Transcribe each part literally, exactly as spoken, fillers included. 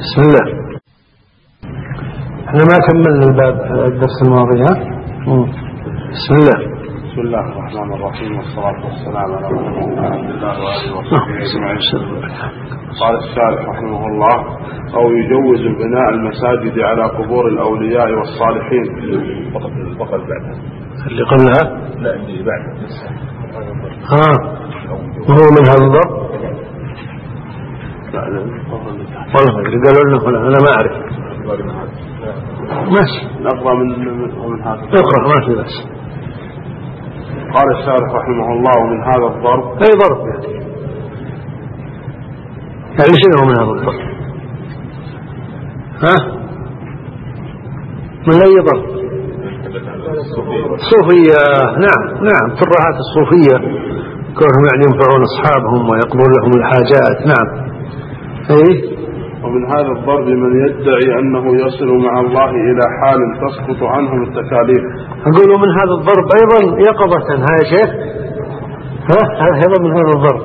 بسم الله. احنا ما كملنا الباب الدرس الماضي. ها بسم الله. بسم الله الرحمن الرحيم، والصلاة والسلام على رسول الله عبد الله وآله وصحبه أجمعين. قال الشارح رحمه الله: أو يجوز بناء المساجد على قبور الأولياء والصالحين. فقط بعدها اللي قبلها لا اللي بعد ها وهو من هذا الضرب. والله اللي قالوا لنا أنا ما أعرف. ماشي نقرأ من من هذا. اقرأ ما في بس. قال الشارح رحمه الله: ومن هذا الضرب. أي ضرب يعني؟ يعني شنو من هذا الضرب؟ ها؟ من أي ضرب؟ الصوفية. نعم نعم، ترهات الصوفية كونهم يعني ينفعون أصحابهم ويقضون لهم الحاجات. نعم. أي. ومن هذا الضرب من يدعي أنه يصل مع الله إلى حال تسقط عنهم التكاليف. أقول من هذا الضرب أيضا يقظة. ها يا شيخ؟ ها هذا أيضا من هذا الضرب.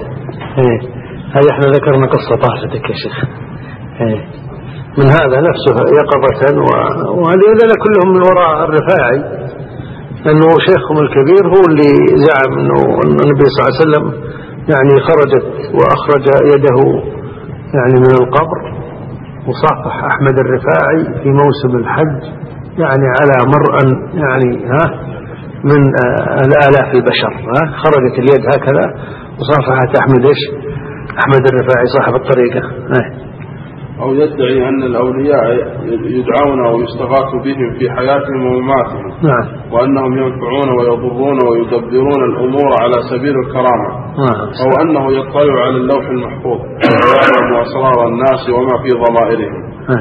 إيه هذا إحنا ذكرنا قصة طافتك يا شيخ. إيه من هذا نفسه يقظة، وهذول كلهم من وراء الرفاعي، أنه شيخهم الكبير هو اللي زعم أنه النبي صلى الله عليه وسلم يعني خرجت وأخرج يده يعني من القبر وصافح أحمد الرفاعي في موسم الحج، يعني على مرأى يعني ها من الآلاف البشر. ها خرجت اليد هكذا وصافحت أحمد إيش أحمد الرفاعي صاحب الطريقة. ها. أو يدعي أن الأولياء يدعون أو يستغاث بهم في حياتهم ومماتهم. نعم. وأنهم ينفعون ويضرون ويدبرون الأمور على سبيل الكرامة. نعم. أو أنه يطلع على اللوح المحفوظ ويعلم أسرار الناس وما في ضمائرهم.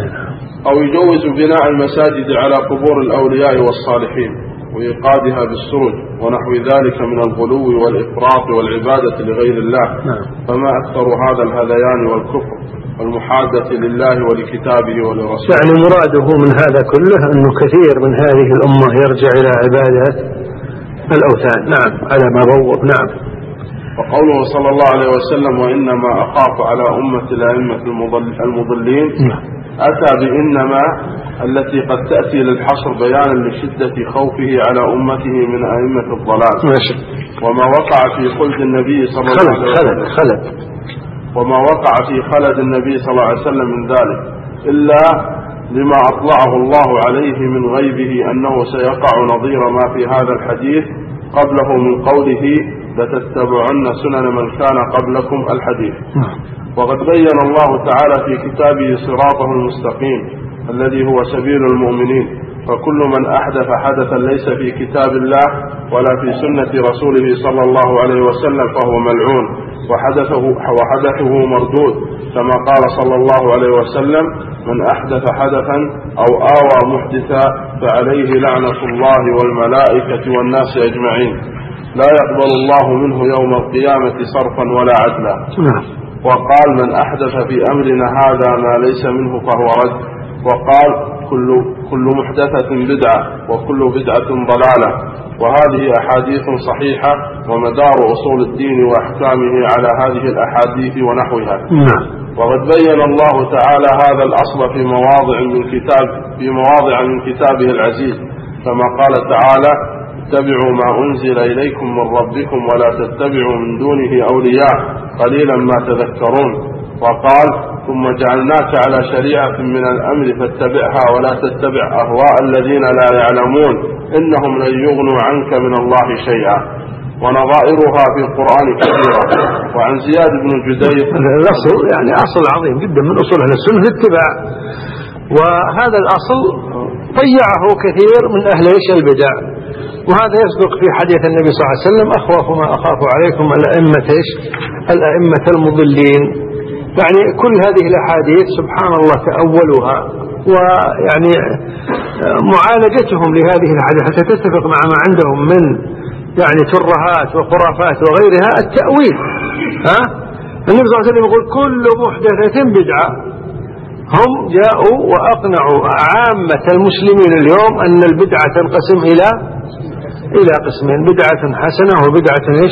أو يجوز بناء المساجد على قبور الأولياء والصالحين وإيقادها بالسرج ونحو ذلك من الغلو والإفراط والعبادة لغير الله. نعم. فما أكثر هذا الهذيان والكفر والمحادة لله ولكتابه ولرسوله. يعني مراده من هذا كله أنه كثير من هذه الأمة يرجع إلى عبادة الأوثان. نعم على ما بوض. نعم. وقوله صلى الله عليه وسلم: وإنما أخاف على أمة الأئمة المضلين. نعم. أتى بإنما التي قد تأتي للحصر بيانا لشدة خوفه على أمته من أئمة الضلال. ماشي. وما وقع في خلد النبي صلى الله عليه وسلم خلد خلد وما وقع في خلد النبي صلى الله عليه وسلم من ذلك إلا لما أطلعه الله عليه من غيبه أنه سيقع نظير ما في هذا الحديث قبله من قوله: لتتبعن سنن من كان قبلكم الحديث. وقد بين الله تعالى في كتابه صراطه المستقيم الذي هو سبيل المؤمنين. فكل من أحدث حدثا ليس في كتاب الله ولا في سنة رسوله صلى الله عليه وسلم فهو ملعون وحدثه, وحدثه مردود، كما قال صلى الله عليه وسلم: من أحدث حدثا أو آوى محدثا فعليه لعنة الله والملائكة والناس أجمعين، لا يقبل الله منه يوم القيامة صرفا ولا عدلا. وقال: من أحدث في أمرنا هذا ما ليس منه فهو رد. وقال: كل, كل محدثة بدعة وكل بدعة ضلالة. وهذه أحاديث صحيحة ومدار أصول الدين وأحكامه على هذه الأحاديث ونحوها. وقد بين الله تعالى هذا الأصل في مواضع من كتاب في مواضع من كتابه العزيز، كما قال تعالى: اتبعوا ما أنزل إليكم من ربكم ولا تتبعوا من دونه أولياء قليلا ما تذكرون. وقال: ثم جعلناك على شريعة من الأمر فاتبعها ولا تتبع أهواء الذين لا يعلمون إنهم لن يغنوا عنك من الله شيئا. ونظائرها في القرآن كثيرة. وعن زياد بن جدير الأصل يعني أصل عظيم جدا من أصول أهل السنة الاتباع، وهذا الأصل ضيعه كثير من أهل البدع. وهذا يصدق في حديث النبي صلى الله عليه وسلم: أخوف ما أخاف عليكم الأئمة الأئمة المضلين. يعني كل هذه الأحاديث سبحان الله تأولها ويعني معالجتهم لهذه الأحاديث حتى تتفق مع ما عندهم من يعني ترهات وخرافات وغيرها التأويل. ها النبي صلى الله عليه وسلم يقول: كل محدثة بدعة. هم جاءوا وأقنعوا عامة المسلمين اليوم أن البدعة تنقسم إلى إلى قسمين: بدعة حسنة وبدعة إيش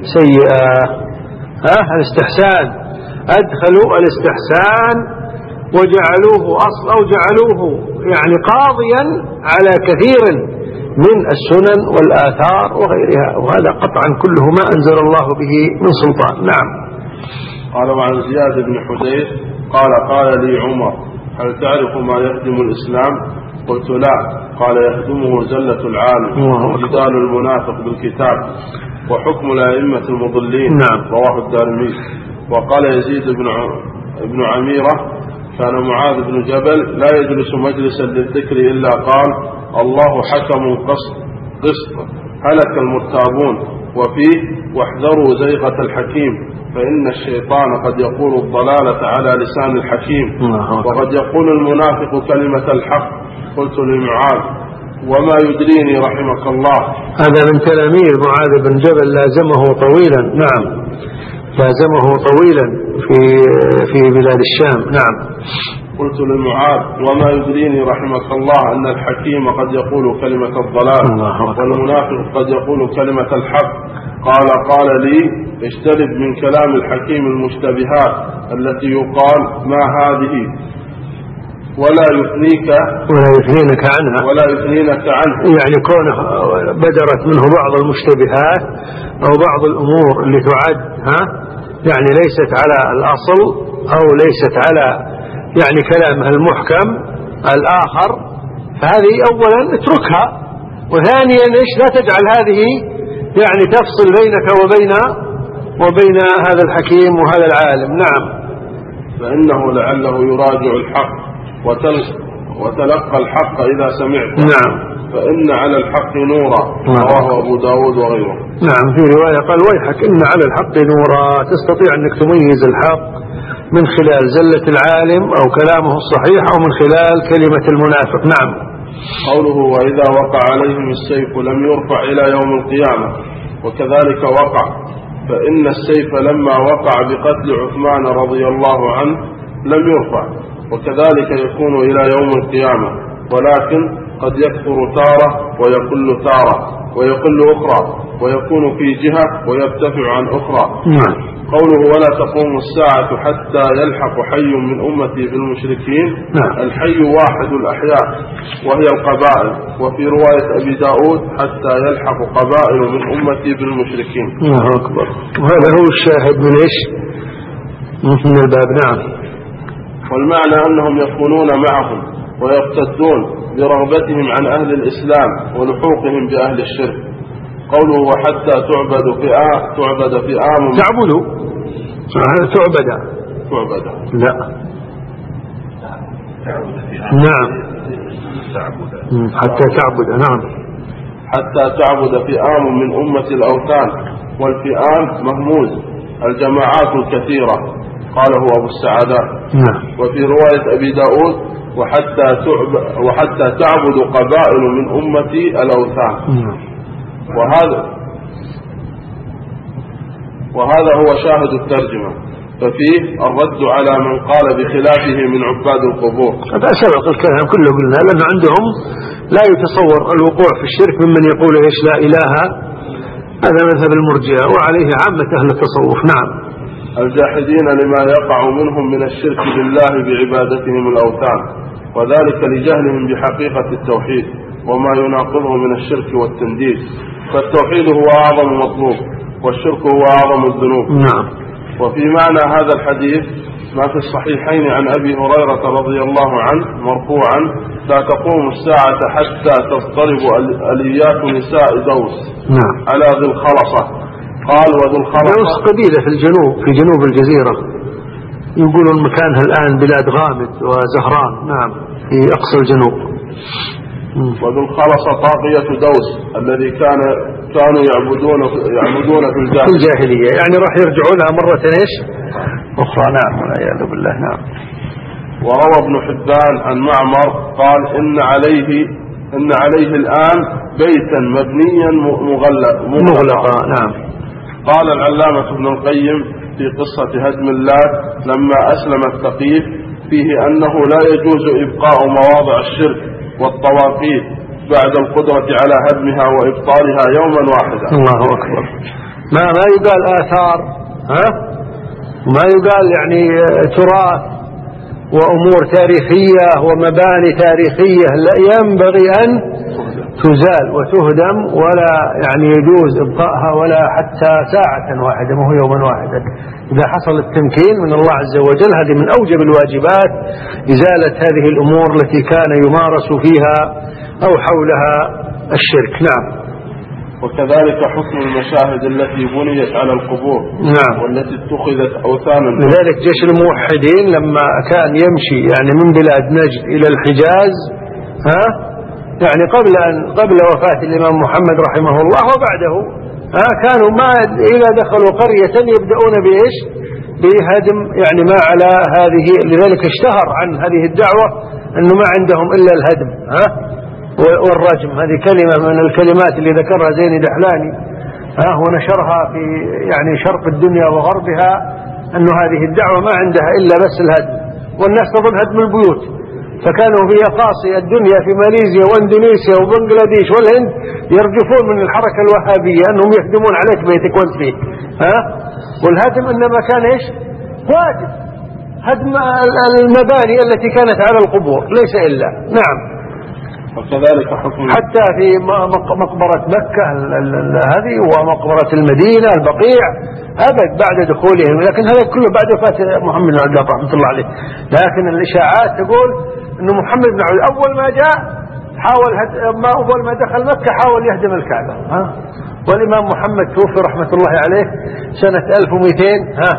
سيئة. ها الاستحسان أدخلوا الاستحسان وجعلوه أصل أو جعلوه يعني قاضيا على كثير من السنن والآثار وغيرها، وهذا قطعا كله ما أنزل الله به من سلطان. نعم. قال وعن زياد بن حديث قال قال لي عمر هل تعرف ما يهدم الإسلام؟ قلت لا. قال يهدمه زلة العالم وجدال المنافق بالكتاب وحكم الأئمة المضلين. نعم. رواه الدارمي. وقال يزيد بن ابن عميرة كان معاذ بن جبل لا يجلس مجلسا للذكر إلا قال الله حكم قسط قسط هلك المرتابون، وفيه واحذروا زيغة الحكيم فإن الشيطان قد يقول الضلالة على لسان الحكيم وقد يقول المنافق كلمة الحق. قلت لمعاذ وما يدريني رحمك الله. هذا من تلاميذ معاذ بن جبل لازمه طويلا. نعم، لازمه طويلا في في بلاد الشام. نعم. قلت لمعاذ وما يدريني رحمك الله أن الحكيم قد يقول كلمة الضلال والمنافق قد يقول كلمة الحق. قال قال لي اجتنب من كلام الحكيم المشتبهات التي يقال ما هذه ولا يثنيك ولا يثنينك عنها ولا يثنينك عنها يعني كونه بدرت منه بعض المشتبهات أو بعض الأمور اللي تعد ها يعني ليست على الأصل أو ليست على يعني كلامه المحكم الآخر، فهذه أولا اتركها، وثانيا إيش لا تجعل هذه يعني تفصل بينك وبين وبين هذا الحكيم وهذا العالم. نعم. فإنه لعله يراجع الحق وتلقى الحق إذا سمعت. نعم. فإن على الحق نورا. رواه أبو داود وغيره. نعم. في رواية قال ويحك إن على الحق نورا، تستطيع أنك تميز الحق من خلال زلة العالم أو كلامه الصحيح أو من خلال كلمة المنافق. نعم. قوله وإذا وقع عليهم السيف لم يرفع إلى يوم القيامة، وكذلك وقع، فإن السيف لما وقع بقتل عثمان رضي الله عنه لم يرفع، وكذلك يكون إلى يوم القيامة، ولكن قد يكثر تارة ويقل تارة ويقل أخرى، ويكون في جهة ويرتفع عن أخرى. نعم. قوله ولا تقوم الساعة حتى يلحق حي من أمتي بالمشركين. نعم. الحي واحد الأحياء وهي القبائل، وفي رواية أبي داود حتى يلحق قبائل من أمتي بالمشركين. الله أكبر. وهذا هو الشاهد من إيش من الباب. نعم. والمعنى أنهم يكونون معهم ويرتدون برغبتهم عن أهل الإسلام ولحوقهم بأهل الشرك. قوله وحتى تعبد فئام تعبد فئام تعبد تعبد تعبد لا نعم حتى تعبد. نعم. حتى تعبد فئام من أمة الأوثان، والفئام مهموز الجماعات الكثيرة، قاله أبو السعادات. نعم. وفي رواية أبي داود وحتى تعبد, وحتى تعبد قبائل من أمتي الأوثان. نعم. وهذا وهذا هو شاهد الترجمة، ففيه الرد على من قال بخلافه من عباد القبور. هذا سبق الكلام كله قلنا، لأن عندهم لا يتصور الوقوع في الشرك ممن يقول إيش لا إله، هذا مذهب المرجئة وعليه عامة أهل التصوف. نعم. الجاحدين لما يقع منهم من الشرك بالله بعبادتهم الأوثان، وذلك لجهلهم بحقيقة التوحيد وما يناقضه من الشرك والتنديد، فالتوحيد هو أعظم مطلوب والشرك هو أعظم الذنوب. نعم. وفي معنى هذا الحديث ما في الصحيحين عن أبي هريرة رضي الله عنه مرفوعا لا تقوم الساعة حتى تضطرب أليات نساء دوس. نعم. على ذي الخلصة. قال وذو الخلصة دوس قبيلة في الجنوب في جنوب الجزيرة، يقولون مكانها الآن بلاد غامد وزهران. نعم. في أقصى الجنوب. وذو الخلصة طاغية دوس الذي كان كانوا يعبدون يعبدون في الجاهلية. في الجاهلية يعني راح يرجعوا لها مرة ايش أخرى. نعم. والعياذ بالله. نعم. وروى ابن حبان عن معمر قال إن عليه إن عليه الآن بيتا مبنيا مغلق مغلقا. نعم. قال العلامة ابن القيم في قصة هدم اللات لما أسلم الثقيف فيه أنه لا يجوز إبقاء مواضع الشرك والطواغيت بعد القدرة على هدمها وإبطالها يوما واحدا. الله أكبر. ما ما يقال آثار ها ما يقال يعني تراث وأمور تاريخية ومباني تاريخية لا ينبغي أن تزال وتهدم، ولا يعني يجوز إبقائها ولا حتى ساعة واحدة، وهو يوما واحدا. إذا حصل التمكين من الله عز وجل هذه من أوجب الواجبات، إزالة هذه الأمور التي كان يمارس فيها أو حولها الشرك. نعم. وكذلك حكم المشاهد التي بنيت على القبور نعم. والتي اتخذت أوثانا. لذلك جيش الموحدين لما كان يمشي يعني من بلاد نجد إلى الحجاز، ها يعني قبل أن قبل وفاة الإمام محمد رحمه الله وبعده، ها كانوا ما إذا دخلوا قرية يبدأون بإيش؟ بهدم يعني ما على هذه. لذلك اشتهر عن هذه الدعوة أنه ما عندهم إلا الهدم ها والرجم. هذه كلمة من الكلمات اللي ذكرها زين دحلاني ها ونشرها في يعني شرق الدنيا وغربها، أنه هذه الدعوة ما عندها إلا بس الهدم، والناس تظن هدم البيوت. فكانوا في أقاصي الدنيا في ماليزيا واندونيسيا وبنغلاديش والهند يرجفون من الحركة الوهابية أنهم يهدمون عليك بيتك وانت فيه ها. والهدم إنما كان إيش؟ واجب. هدم المباني التي كانت على القبور ليس إلا. نعم. وكذلك حكم حتى في مقبرة مكة هذه ومقبرة المدينة البقيع أبد بعد دخولهم، لكن هذا كله بعد وفاة محمد بن عبد الله رحمة الله عليه. لكن الإشاعات تقول أنه محمد بن عبد الله أول ما جاء حاول ما أول ما دخل مكة حاول يهدم الكعبة ها. والإمام محمد توفي رحمة الله عليه سنة ألف ومئتين ها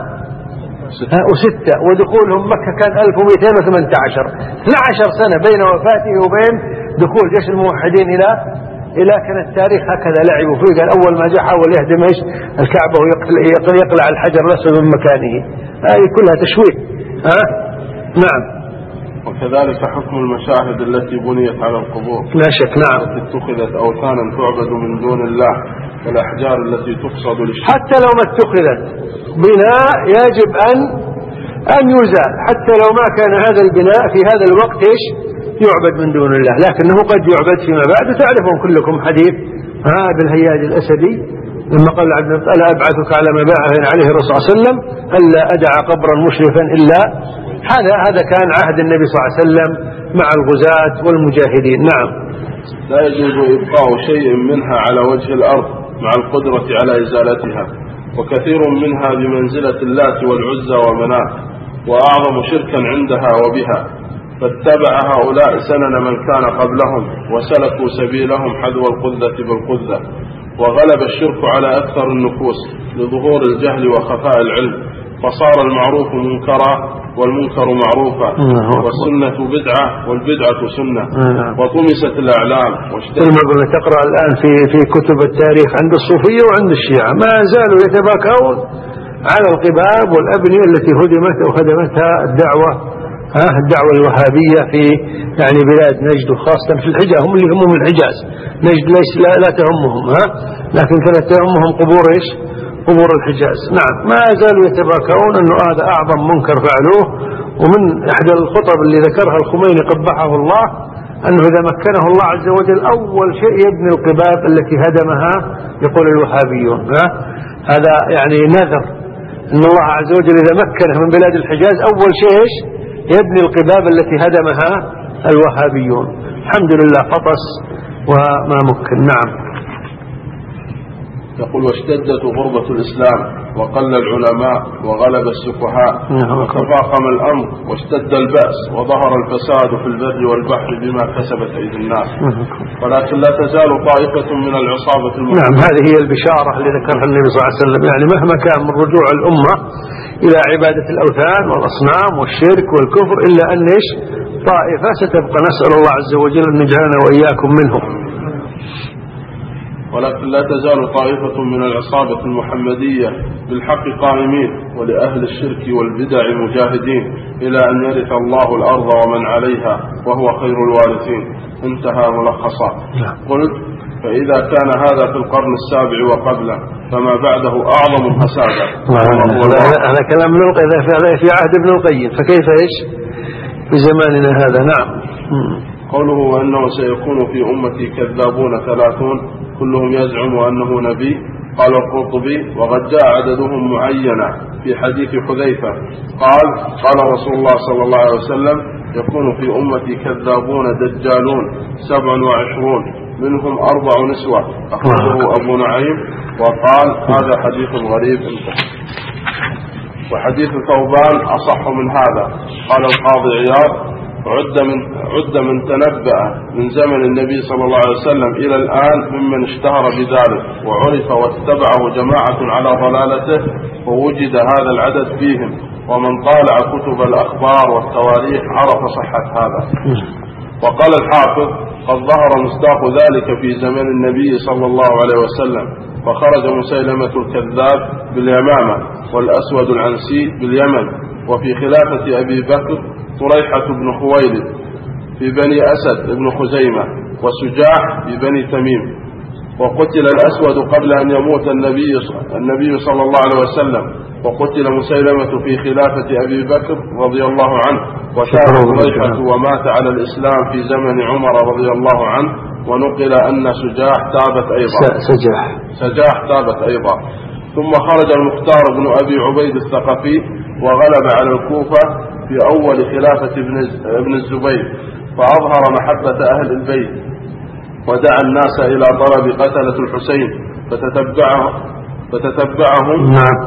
وستة، ودخولهم مكة كان ألف ومئتين وثمانية عشر، اثنتي عشرة سنة بين وفاته وبين دخول جيش الموحدين إلى إلى كان التاريخ هكذا لعبوا فيه. قال أول ما جاء حاول يهدم إيش الكعبة ويقلع الحجر الأسود من مكانه. هذه كلها تشويه ها. نعم. وكذلك حكم المشاهد التي بنيت على القبور لا شك. نعم. التي اتخذت أوثانا تعبد من دون الله، والأحجار التي تقصد للشرك. حتى لو ما اتخذت بناء يجب أن أن يزال، حتى لو ما كان هذا البناء في هذا الوقت إيش يعبد من دون الله، لكنه قد يعبد فيما بعد. تعرفون كلكم حديث هذا الهياج الأسدي لما قال ألا أبعثك على ما بعث عليه الرسول صلى الله عليه وسلم ألا أدع قبرا مشرفا إلا هذا. هذا كان عهد النبي صلى الله عليه وسلم مع الغزاة والمجاهدين. نعم. لا يجوز إبقاء شيء منها على وجه الأرض مع القدرة على إزالتها، وكثير منها بمنزلة اللات والعزى ومنات، وأعظم شركا عندها وبها، فاتبع هؤلاء سنن من كان قبلهم وسلكوا سبيلهم حذو القذة بالقذة، وغلب الشرك على أكثر النفوس لظهور الجهل وخفاء العلم، فصار المعروف منكرا والمنكر معروفا، والسنة بدعة والبدعة سنة، وطمست الأعلام. المبنى تقرأ الآن في في كتب التاريخ عند الصوفية وعند الشيعة ما زالوا يتباكون على القباب والأبنية التي هدمت أو هدمتها الدعوة ها الدعوة الوهابية في يعني بلاد نجد، وخاصة في الحجاز. هم اللي يهمهم الحجاز، نجد ليس لا, لا تهمهم ها، لكن كانت تهمهم قبور إيش؟ قبور الحجاز. نعم. ما زالوا يتباكون أنه هذا أعظم منكر فعلوه. ومن إحدى الخطب اللي ذكرها الخميني قبحه الله أنه إذا مكنه الله عز وجل أول شيء يبني القباب التي هدمها يقول الوهابيون ها. هذا يعني نذر أن الله عز وجل إذا مكنه من بلاد الحجاز أول شيء إيش؟ يبني القباب التي هدمها الوهابيون. الحمد لله فطس وما مكن. نعم. يقول واشتدت غربة الإسلام وقل العلماء وغلب السفهاء وتفاقم الأمر واشتد البأس وظهر الفساد في البر والبحر بما كسبت أيدي الناس، ولكن لا تزال طائفة من العصابة المحمدية. نعم. هذه هي البشارة اللي ذكرها النبي صلى الله عليه وسلم، يعني مهما كان من رجوع الأمة إلى عبادة الأوثان والأصنام والشرك والكفر إلا أن إيش طائفة ستبقى. نسأل الله عز وجل أن يجعلنا وإياكم منهم. ولكن لا تزال طائفة من العصابة المحمدية بالحق قائمين، ولأهل الشرك والبدع مجاهدين، إلى أن يرث الله الأرض ومن عليها وهو خير الوارثين. انتهى ملخصا. قلت فإذا كان هذا في القرن السابع وقبله فما بعده أعظم فسادا. هذا كلام ابن القيم في عهد ابن القيم، فكيف إيش في زماننا هذا؟ نعم. قوله وأنه سيكون في أمتي كذابون ثلاثون كلهم يزعم أنه نبي قال القرطبي: وقد جاء عددهم معينا في حديث حذيفة قال: قال رسول الله صلى الله عليه وسلم: يكون في أمتي كذابون دجالون سبع وعشرون منهم أربع نسوة، أخرجه أبو نعيم وقال: هذا حديث غريب. وحديث ثوبان أصح من هذا. قال القاضي عياض: عد من, عد من تنبأ من زمن النبي صلى الله عليه وسلم إلى الآن ممن اشتهر بذلك وعرف واتبعه جماعة على ضلالته، ووجد هذا العدد فيهم، ومن طالع كتب الأخبار والتواريخ عرف صحة هذا. وقال الحافظ: قد ظهر مصداق ذلك في زمن النبي صلى الله عليه وسلم، فخرج مسيلمة الكذاب باليمامة والأسود العنسي باليمن، وفي خلافة أبي بكر طريحة بن خويلد في بني أسد بن خزيمة، وسجاع في بني تميم. وقتل الأسود قبل أن يموت النبي, النبي صلى الله عليه وسلم، وقتل مسيلمة في خلافة أبي بكر رضي الله عنه، وكان طريحة ومات على الإسلام في زمن عمر رضي الله عنه. ونقل أن سجاح تابت أيضا سجاح سجاح تابت أيضا. ثم خرج المختار بن أبي عبيد الثقفي وغلب على الكوفة في أول خلافة ابن الزبير، فأظهر محبة أهل البيت ودعا الناس إلى طلب قتلة الحسين، فتتبعهم فتتبعهم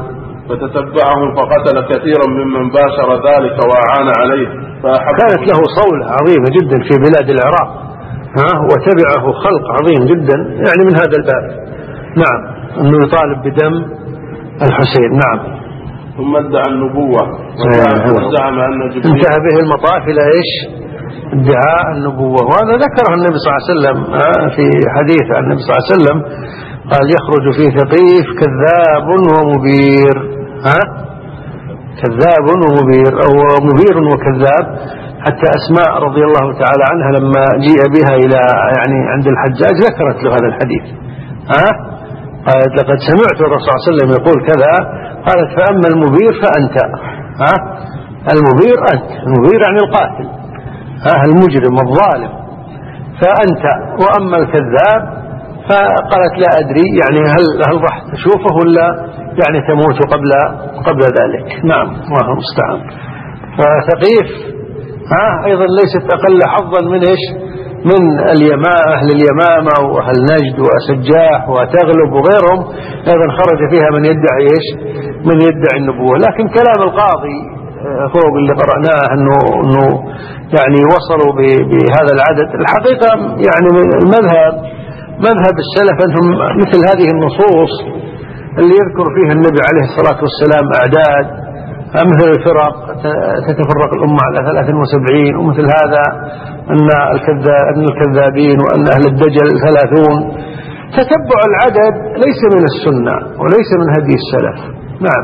فتتبعهم فقتل كثيرا ممن باشر ذلك وأعان عليه. كانت له صولة عظيمة جدا في بلاد العراق، ها وتبعه خلق عظيم جدا يعني من هذا الباب. نعم، أنه يطالب بدم الحسين. نعم. ثم ادعى النبوة وزعم أن جبريل انتهى به المطاف إلى إيش؟ ادعاء النبوة. وهذا ذكره النبي صلى الله عليه وسلم في حديث عن النبي صلى الله عليه وسلم قال: يخرج في ثقيف كذاب ومبير. ها كذاب ومبير أو مبير وكذاب. حتى أسماء رضي الله تعالى عنها لما جيء بها إلى يعني عند الحجاج ذكرت له هذا الحديث. ها قالت: لقد سمعت الرسول صلى الله عليه وسلم يقول كذا. قالت: فأما المبير فأنت. ها المبير أنت، المبير يعني القاتل، ها المجرم الظالم، فأنت. وأما الكذاب فقالت: لا أدري يعني هل هل راح تشوفه ولا يعني تموت قبل قبل ذلك. نعم، الله المستعان. فثقيف ها أيضا ليست أقل حظا من إيش؟ من اليمامة، أهل اليمامة وأهل نجد وسجاح وتغلب وغيرهم، أيضا خرج فيها من يدعي إيش؟ من يدعي النبوة. لكن كلام القاضي فوق اللي قرأناه أنه, إنه يعني وصلوا بهذا العدد، الحقيقة يعني المذهب مذهب السلف أنهم مثل هذه النصوص اللي يذكر فيها النبي عليه الصلاة والسلام أعداد مثل الفرق تتفرق الأمة على ثلاث وسبعين، ومثل هذا أن الكذابين وأن أهل الدجل ثلاثون، تتبع العدد ليس من السنة وليس من هدي السلف. نعم.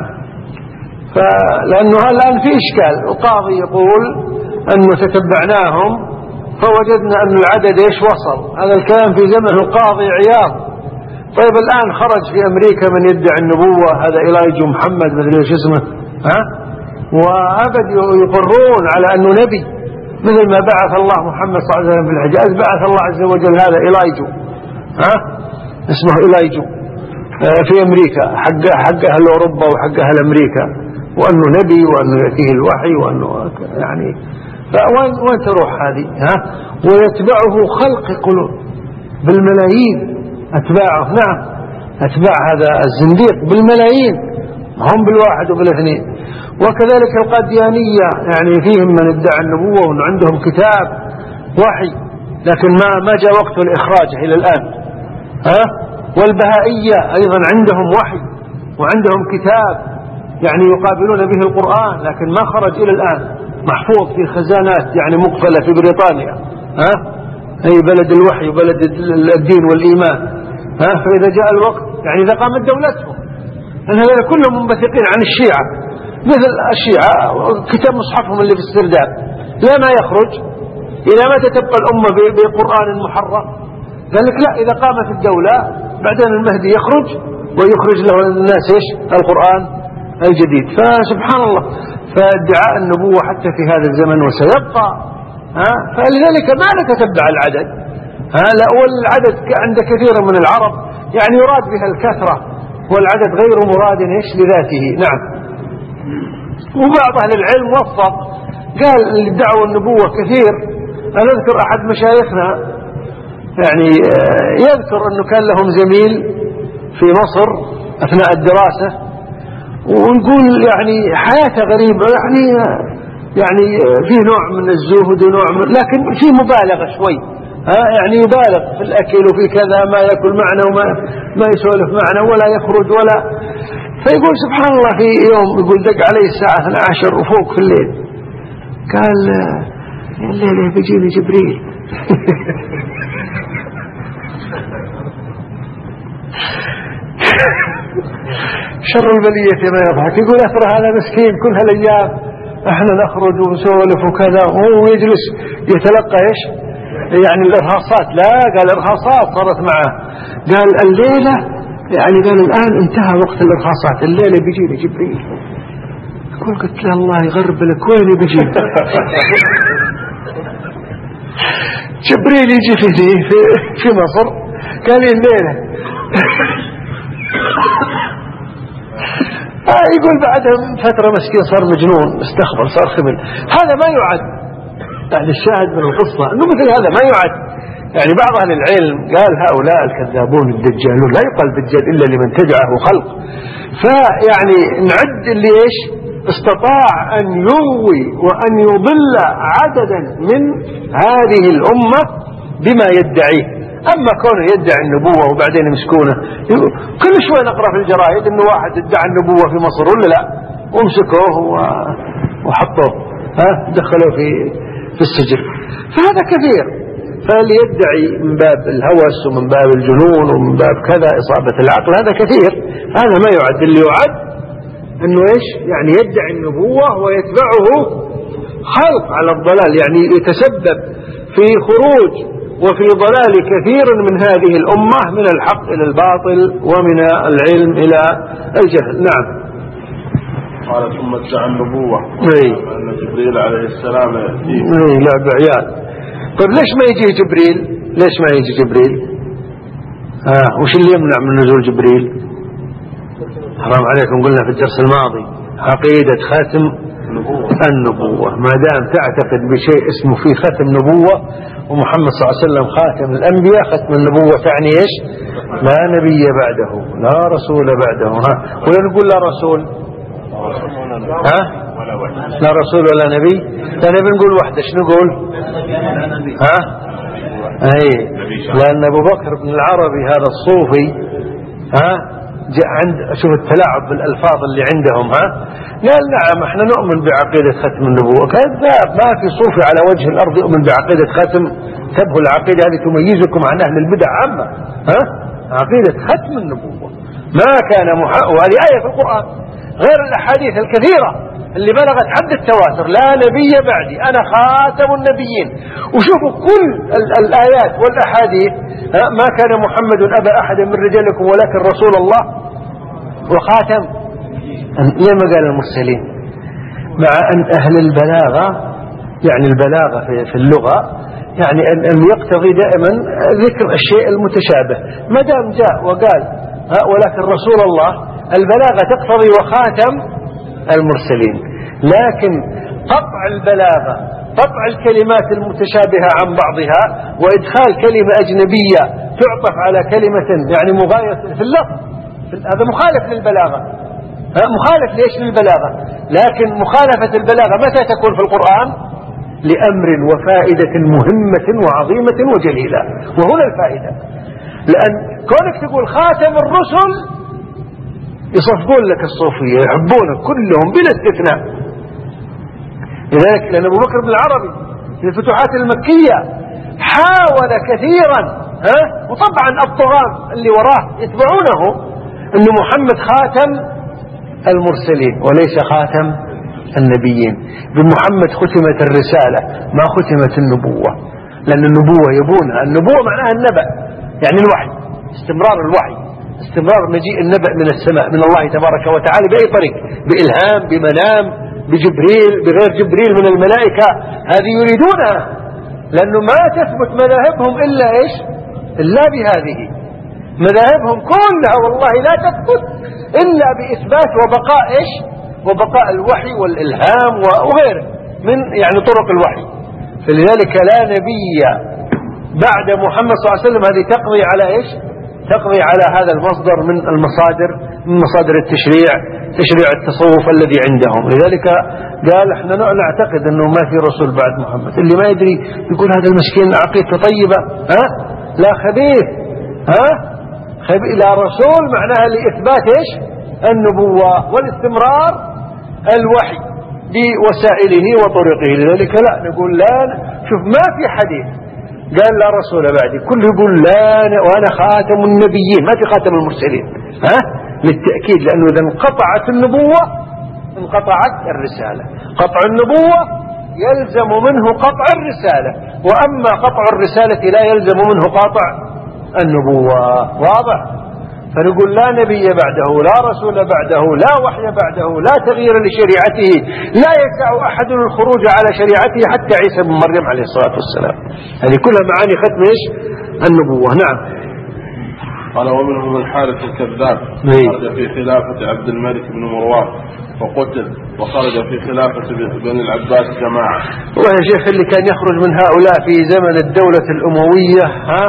فلأنه الآن في إشكال، القاضي يقول أنه تتبعناهم فوجدنا أن العدد إيش وصل. هذا الكلام في زمن القاضي عياض. طيب الآن خرج في أمريكا من يدعي النبوة، هذا إلايجو محمد مثل ايش اسمه، ها وأبد يقرون على أنه نبي، مثل ما بعث الله محمد صلى الله عليه وسلم في الحجاز، بعث الله عز وجل هذا إلايجو، ها اسمه إلايجو في أمريكا، حق حق أهل أوروبا وحق أهل أمريكا، وأنه نبي وأنه يأتيه الوحي وأنه يعني فوين وين تروح هذه؟ ها ويتبعه خلق قلوب بالملايين أتباعه. نعم، أتباع هذا الزنديق بالملايين، هم بالواحد وبالاثنين. وكذلك القاديانية يعني فيهم من ادعى النبوة وأن عندهم كتاب وحي، لكن ما ما جاء وقت الإخراج إلى الآن. ها والبهائية أيضا عندهم وحي وعندهم كتاب يعني يقابلون به القرآن، لكن ما خرج إلى الآن، محفوظ في خزانات يعني مقفلة في بريطانيا، ها أي بلد الوحي وبلد الدين والإيمان. ها فإذا جاء الوقت يعني إذا قامت دولتهم، أن هذول كلهم منبثقين عن الشيعة، مثل الشيعة كتاب مصحفهم اللي في السرداب لا ما يخرج إذا ما تتبقى الأمة بقرآن محرف. ذلك لا، إذا قامت الدولة بعدين المهدي يخرج ويخرج له الناس إيش؟ القرآن الجديد. فسبحان الله، فادعاء النبوة حتى في هذا الزمن وسيبقى. ها فلذلك ما نتتبع العدد، ها لا، والعدد عند كثير من العرب يعني يراد بها الكثرة، والعدد غير مراد إيش لذاته. نعم. وبعض أهل العلم وفق قال اللي دعوا النبوة كثير. أنا أذكر أحد مشايخنا يعني يذكر أنه كان لهم زميل في مصر أثناء الدراسة، ونقول يعني حياته غريبة، يعني يعني فيه نوع من الزهد ونوع من، لكن فيه مبالغة شوي، ها يعني يبالغ في الأكل وفي كذا، ما يأكل معنا وما ما يسولف معنا ولا يخرج ولا. فيقول سبحان الله في يوم يقول دق علي الساعة اثنا عشر وفوق في الليل، قال الليلة بيجيني جبريل. شر البلية ما يضحك. يقول أثر هذا مسكين كل هالأيام احنا نخرج ونسولف وكذا، وهو يجلس يتلقى ايش يعني الإرهاصات. لا قال الإرهاصات صارت معه، قال الليلة يعني قال الآن انتهى وقت الإرهاصات، الليلة بيجيني جبريل. يقول قلت له الله يغرب لك وين بيجي جبريل يجي في في, في مصر. قال لي الليلة. آه يقول بعدها فترة مسكين صار مجنون، استخبر صار خمل. هذا ما يعد يعني الشاهد من القصة انه مثل هذا ما يعد. يعني بعض أهل العلم قال هؤلاء الكذابون الدجالون لا يقال دجال إلا لمن تبعه خلق. فيعني نعد اللي إيش استطاع أن يغوي وأن يضل عددا من هذه الأمة بما يدعيه. أما كونه يدعي النبوة وبعدين مسكونه كل شوي نقرأ في الجرائد إنه واحد ادعى النبوة في مصر ولا لا، ومسكوه وحطوه ها دخلوا في في السجن. فهذا كثير. فاللي يدعي من باب الهوس ومن باب الجنون ومن باب كذا إصابة العقل هذا كثير. هذا ما يعد. اللي يعد انه ايش يعني يدعي النبوة ويتبعه خلق على الضلال، يعني يتسبب في خروج وفي ضلال كثير من هذه الأمة من الحق إلى الباطل ومن العلم إلى الجهل. نعم. قال ثم ادعى النبوة أن جبريل عليه السلام يأتيه. اي لا بعيال. طيب ليش ما يجي جبريل؟ ليش ما يجي جبريل؟ آه وش اللي يمنع من نزول جبريل؟ حرام عليكم قلنا في الدرس الماضي عقيدة ختم النبوة. ما دام تعتقد بشيء اسمه فيه ختم نبوة، ومحمد صلى الله عليه وسلم خاتم الأنبياء، ختم النبوة تعني إيش؟ لا نبي بعده، لا رسول بعده. ها ولا نقول لا رسول، ها لا رسول ولا نبي. يعني بنقول واحدة ايش نقول؟ ها اي لأن أبو بكر بن العربي هذا الصوفي ها جاء عند شوف التلاعب بالألفاظ اللي عندهم، ها قال نعم احنا نؤمن بعقيدة ختم النبوة. كذاب، ما في صوفي على وجه الأرض يؤمن بعقيدة ختم. تبه العقيدة هذه تميزكم عن أهل البدع عامة، ها عقيدة ختم النبوة ما كان محق. وهذه آية في القرآن غير الأحاديث الكثيرة اللي بلغت حد التواتر، لا نبي بعدي أنا خاتم النبيين. وشوفوا كل الآيات والأحاديث ما كان محمد أبا أحد من رجالكم ولكن رسول الله وخاتم. لما قال المرسلين؟ مع أن أهل البلاغة يعني البلاغة في اللغة يعني أن يقتضي دائما ذكر الشيء المتشابه. ما دام جاء وقال ولكن رسول الله، البلاغة تقتضي وخاتم المرسلين. لكن قطع البلاغة قطع الكلمات المتشابهة عن بعضها وإدخال كلمة أجنبية تعطف على كلمة يعني مغاية في اللفظ، هذا مخالف للبلاغة. مخالف ليش للبلاغة؟ لكن مخالفة البلاغة متى تكون في القرآن؟ لأمر وفائدة مهمة وعظيمة وجليلة. وهنا الفائدة، لأن كونك تقول خاتم الرسل يصفقون لك الصوفية، يحبونك كلهم بلا استثناء. لذلك لأن أبو بكر بن العربي في الفتوحات المكية حاول كثيرا، ها وطبعا الطغاة اللي وراه يتبعونه، أن محمد خاتم المرسلين وليس خاتم النبيين. بمحمد ختمت الرسالة ما ختمت النبوة، لأن النبوة يبونها. النبوة معناها النبأ يعني الوحي، استمرار الوحي، استمرار مجيء النبأ من السماء من الله تبارك وتعالى بأي طريق، بإلهام، بمنام، بجبريل، بغير جبريل من الملائكة. هذه يريدونها لأنه ما تثبت مذاهبهم إلا إيش؟ إلا بهذه. مذاهبهم كلها والله لا تثبت إلا بإثبات وبقاء إيش وبقاء الوحي والإلهام وغيره من يعني طرق الوحي. فلذلك لا نبي بعد محمد صلى الله عليه وسلم. هذه تقضي على إيش تقضي على هذا المصدر من المصادر من مصادر التشريع تشريع التصوف الذي عندهم. لذلك قال احنا نعتقد انه ما في رسول بعد محمد. اللي ما يدري يقول هذا المسكين عقيدته طيبة ها لا خبيث ها خبيث لا رسول معناها لإثبات ايش النبوة والاستمرار الوحي بوسائله وطرقه. لذلك لا نقول لا شوف ما في حديث قال لا رسول بعدي كله يقول لا وانا خاتم النبيين ما في خاتم المرسلين ها للتأكيد. لأنه إذا انقطعت النبوة انقطعت الرسالة. قطع النبوة يلزم منه قطع الرسالة وأما قطع الرسالة لا يلزم منه قطع النبوة. واضح؟ فنقول لا نبي بعده لا رسول بعده لا وحي بعده لا تغيير لشريعته لا يسع أحد الخروج على شريعته حتى عيسى بن مريم عليه الصلاة والسلام. هذه كلها معاني ختم إيش النبوة. نعم. قال ومنهم الحارث الكذاب خرج في خلافة عبد الملك بن مروان وقتل وخرج في خلافة بني العباس جماعة. والله يا شيخ اللي كان يخرج من هؤلاء في زمن الدولة الأموية ها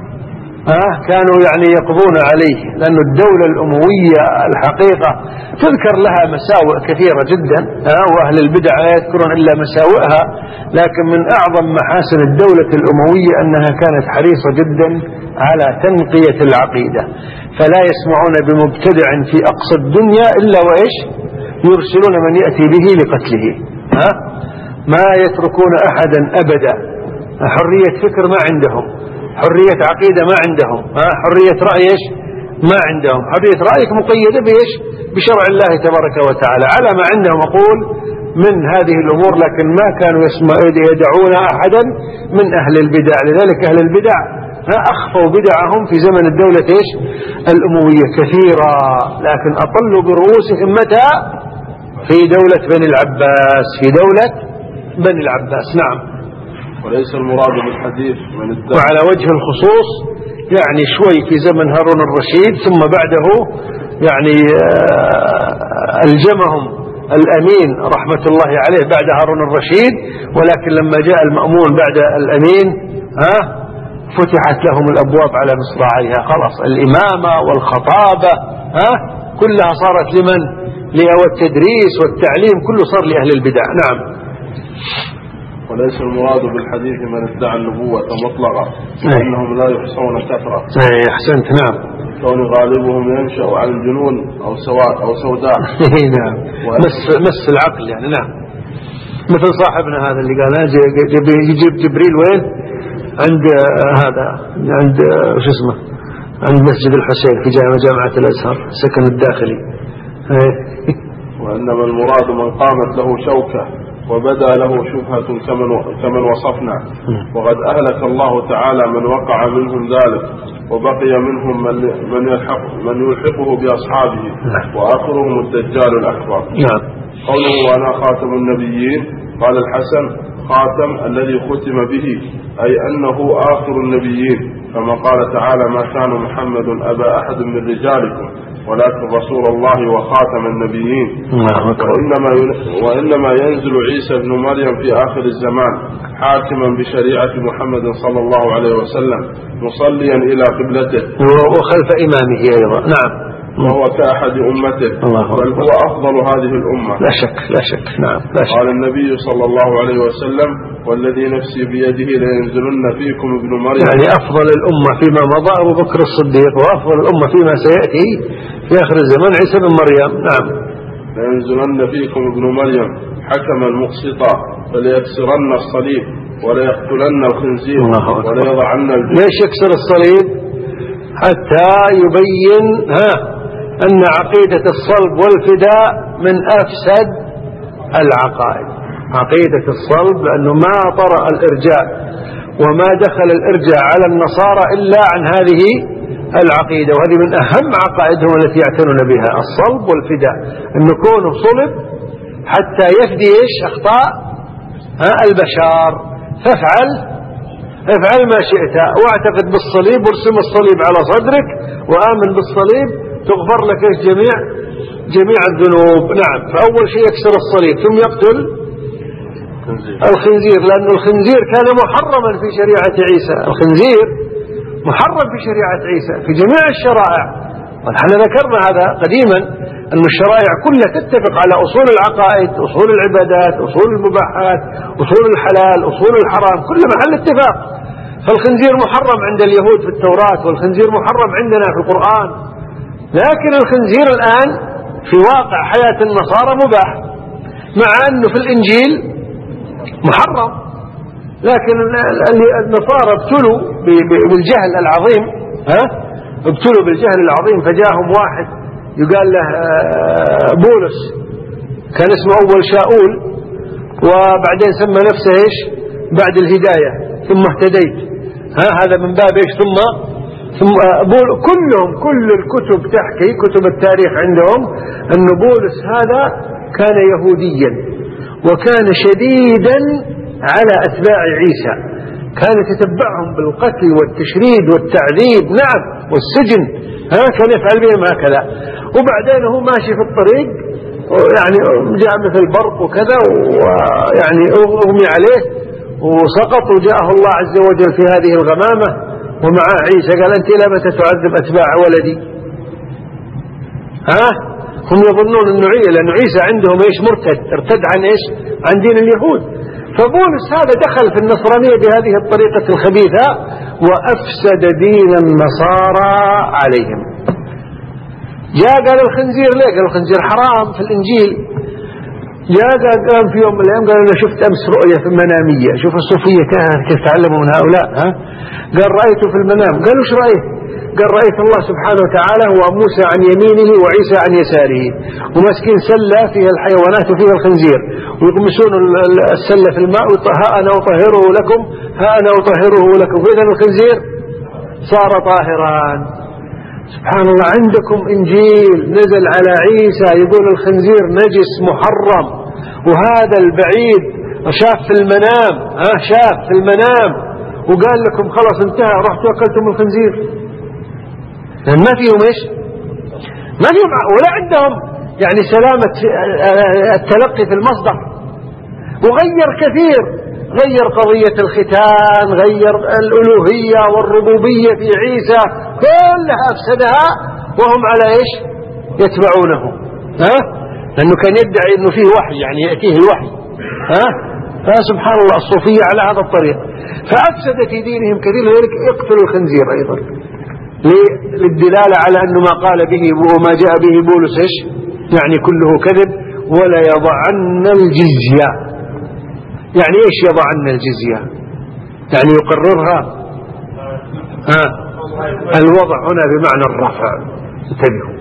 ها كانوا يعني يقضون عليه. لأن الدولة الأموية الحقيقة تذكر لها مساوئ كثيرة جدا ها وأهل البدع لا يذكرون إلا مساوئها. لكن من أعظم محاسن الدولة الأموية أنها كانت حريصة جدا على تنقية العقيدة. فلا يسمعون بمبتدع في أقصى الدنيا إلا وإيش يرسلون من يأتي به لقتله. ها ما يتركون أحدا أبدا. حرية فكر ما عندهم حرية عقيدة ما عندهم ها حرية رأي إيش ما عندهم. حرية رأيك مقيدة بإيش بشرع الله تبارك وتعالى على ما عندهم أقول من هذه الأمور. لكن ما كانوا يدعون أحدا من أهل البدع. لذلك أهل البدع أخفوا بدعهم في زمن الدولة إيش الأموية كثيرا. لكن أطلوا برؤوسهم متى في دولة بني العباس في دولة بني العباس. نعم. وليس المراد بالحديث من الدولة. وعلى وجه الخصوص يعني شوي في زمن هارون الرشيد ثم بعده يعني ألجمهم الأمين رحمة الله عليه بعد هارون الرشيد. ولكن لما جاء المأمون بعد الأمين ها فتحت لهم الأبواب على مصراعيها. خلاص الإمامة والخطابة ها كلها صارت لمن والتدريس والتعليم كله صار لأهل البدع. نعم. وليس المراد بالحديث من ادعى النبوة مطلقة لأنهم لا يحصون كثرة. أحسنت. نعم. كون غالبهم ينشأ عن جنون أو سواد أو سوداء. نعم. مس مس العقل يعني. نعم. مثل صاحبنا هذا اللي قال يجيب جبريل وين عند هذا عند شو اسمه عند مسجد الحسين في جامعة الأزهر سكن الداخلي. وإنما المراد من قامت له شوكة وبدأ له شبهة كمن كمن وصفنا. وقد أهلك الله تعالى من وقع منهم ذلك وبقي منهم من من يلحق من يلحقه بأصحابه وآخرهم الدجال الأكبر. قوله وأنا خاتم النبيين قال الحسن خاتم الذي ختم به أي أنه آخر النبيين كما قال تعالى ما كان محمد أبا أحد من رجالكم ولكن رسول الله وخاتم النبيين. وإنما, وإنما ينزل عيسى بن مريم في آخر الزمان حاكما بشريعة محمد صلى الله عليه وسلم مصليا إلى قبلته وخلف إمامه أيضا. نعم. وهو كأحد أمته بل هو أفضل هذه الأمة لا شك لا شك. نعم لا شك. قال النبي صلى الله عليه وسلم والذي نفسي بيده لينزلن فيكم ابن مريم يعني أفضل الأمة فيما مضى أبو بكر الصديق وأفضل الأمة فيما سيأتي في آخر الزمان عيسى بن مريم. نعم. لينزلن فيكم ابن مريم حكما مقسطا فليكسرن الصليب وليقتلن الخنزير وليضعن الجزية. ليش يكسر الصليب؟ حتى يبين ها أن عقيدة الصلب والفداء من أفسد العقائد. عقيدة الصلب لأنه ما طرأ الإرجاء وما دخل الإرجاء على النصارى إلا عن هذه العقيدة. وهذه من أهم عقائدهم التي يعتنون بها الصلب والفداء أن يكون صلب حتى يفدي إيش أخطاء ها البشر. فافعل افعل ما شئت واعتقد بالصليب وارسم الصليب على صدرك وآمن بالصليب تغفر لك جميع جميع الذنوب. نعم. فأول شيء يكسر الصليب ثم يقتل الخنزير، لأن الخنزير كان محرما في شريعة عيسى. الخنزير محرم في شريعة عيسى في جميع الشرائع، ونحن ذكرنا هذا قديما أن الشرائع كلها تتفق على أصول العقائد، أصول العبادات، أصول المباحات، أصول الحلال، أصول الحرام، كل محل اتفاق. فالخنزير محرم عند اليهود في التوراة، والخنزير محرم عندنا في القرآن، لكن الخنزير الآن في واقع حياة النصارى مباح، مع أنه في الإنجيل محرم. لكن النصارى ابتلوا بالجهل العظيم، ها ابتلوا بالجهل العظيم، فجاءهم واحد يقال له بولس، كان اسمه أول شاؤول، وبعدين سمى نفسه إيش بعد الهداية ثم اهتديت. ها هذا من باب إيش ثم ثم بول كلهم كل الكتب تحكي، كتب التاريخ عندهم أن بولس هذا كان يهوديا وكان شديدا على أتباع عيسى، كان يتتبعهم بالقتل والتشريد والتعذيب، نعم، والسجن، ها كان يفعل بهم هكذا. وبعدين هو ماشي في الطريق يعني جاء مثل برق وكذا، ويعني أغمي عليه وسقط، وجاءه الله عز وجل في هذه الغمامة ومعه عيسى، قال أنت إلى متى تعذب أتباع ولدي؟ ها هم يظنون أنه عيسى، لأن عيسى عندهم إيش مرتد، ارتد عن إيش عن دين اليهود. فبولس هذا دخل في النصرانية بهذه الطريقة الخبيثة وأفسد دين النصارى عليهم. جاء قال الخنزير ليه؟ قال الخنزير حرام في الإنجيل. جاء قام في يوم من الأيام قال أنا شفت أمس رؤية في المنامية، شوف الصوفية كيف تعلموا من هؤلاء. ها قال رأيته في المنام. قال وش رأيت؟ قال رأيت الله سبحانه وتعالى وموسى عن يمينه وعيسى عن يساره، ومسكين سلة فيها الحيوانات وفيها الخنزير، ويغمسون السلة في الماء، ها أنا أطهره لكم ها أنا أطهره لكم، فإذا الخنزير صار طاهرا. سبحان الله. عندكم إنجيل نزل على عيسى يقول الخنزير نجس محرم، وهذا البعيد شاف في المنام، ها شاف في المنام وقال لكم خلاص انتهى، رحتوا أكلتم الخنزير. لأن ما فيهم إيش ما فيهم ولا عندهم يعني سلامة التلقي في المصدر. وغير كثير، غير قضية الختان، غير الألوهية والربوبية في عيسى، كلها أفسدها وهم على إيش يتبعونه. ها لأنه كان يدعي أنه فيه وحي، يعني يأتيه الوحي. ها فسبحان الله الصوفية على هذا الطريق، فأفسد في دينهم كثير. لذلك اقتلوا الخنزير أيضا للدلالة على أنه ما قال به وما جاء به بولس إيش يعني كله كذب. ولا يضعن الجزية، يعني إيش يضعن الجزية؟ يعني يقررها. ها الوضع هنا بمعنى الرفع، انتبهوا.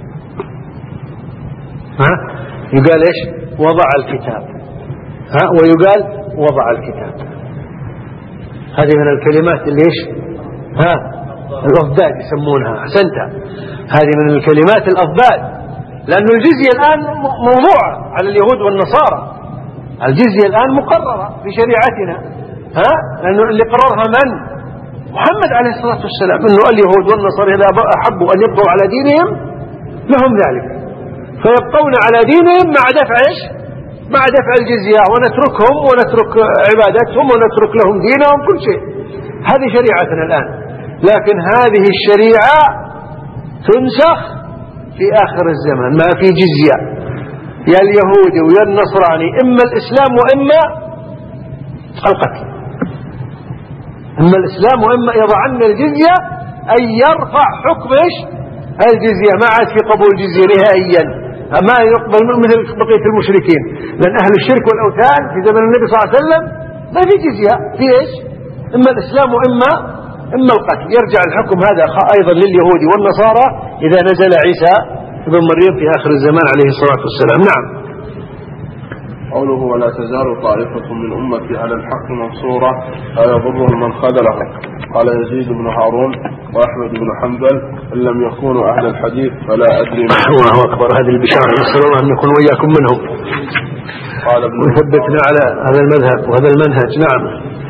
ها يقال إيش وضع الكتاب، ها ويقال وضع الكتاب. هذه من الكلمات اللي إيش ها الأضداد يسمونها. أحسنت، هذه من الكلمات الأضداد، لأن الجزية الآن موضوعة على اليهود والنصارى. الجزية الآن مقررة في شريعتنا، ها لأنه اللي قررها من؟ محمد عليه الصلاة والسلام، أنه اليهود والنصارى إذا أحبوا أن يبقوا على دينهم لهم ذلك، فيبقون على دينهم مع دفع إيش مع دفع الجزية، ونتركهم ونترك عبادتهم ونترك لهم دينهم كل شيء. هذه شريعتنا الآن. لكن هذه الشريعة تنسخ في آخر الزمن، ما في جزية يا اليهودي ويا النصراني، إما الإسلام وإما القتل، إما الإسلام وإما يضعن الجزية، أي يرفع حكم إيش الجزية، ما عاد في قبول جزية نهائيا، ما يقبل مثل بقية المشركين. لأن أهل الشرك والأوثان في زمن النبي صلى الله عليه وسلم ما في جزية، في إيش إما الإسلام وإما إما القتل. يرجع الحكم هذا أيضا لليهود والنصارى إذا نزل عيسى ابن مريم في آخر الزمان عليه الصلاة والسلام. نعم. قوله ولا تزال طائفة من أمتي على الحق منصورة لا يضرهم من خذله. قال يزيد بن هارون وأحمد بن حنبل إن لم يكونوا أهل الحديث فلا أدري. الله أكبر. هذه البشارة نسأل الله أن نكون وإياكم منهم، قال ابن وثبتنا على هذا المذهب وهذا المنهج. نعم.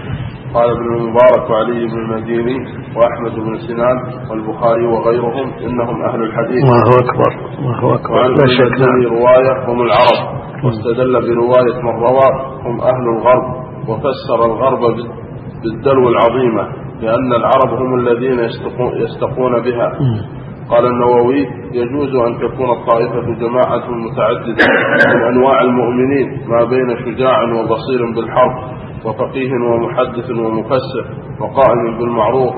قال ابن المبارك وعلي بن المديني وأحمد بن سنان والبخاري وغيرهم إنهم أهل الحديث. ما هو أكبر ما هو أكبر. وعن ابن رواية هم العرب، واستدل برواية من روى هم أهل الغرب، وفسر الغرب بالدلو العظيمة لأن العرب هم الذين يستقون بها. قال النووي يجوز أن تكون الطائفة جماعة متعددة من أنواع المؤمنين ما بين شجاع وبصير بالحرب وفقيه ومحدث ومفسر وقائم بالمعروف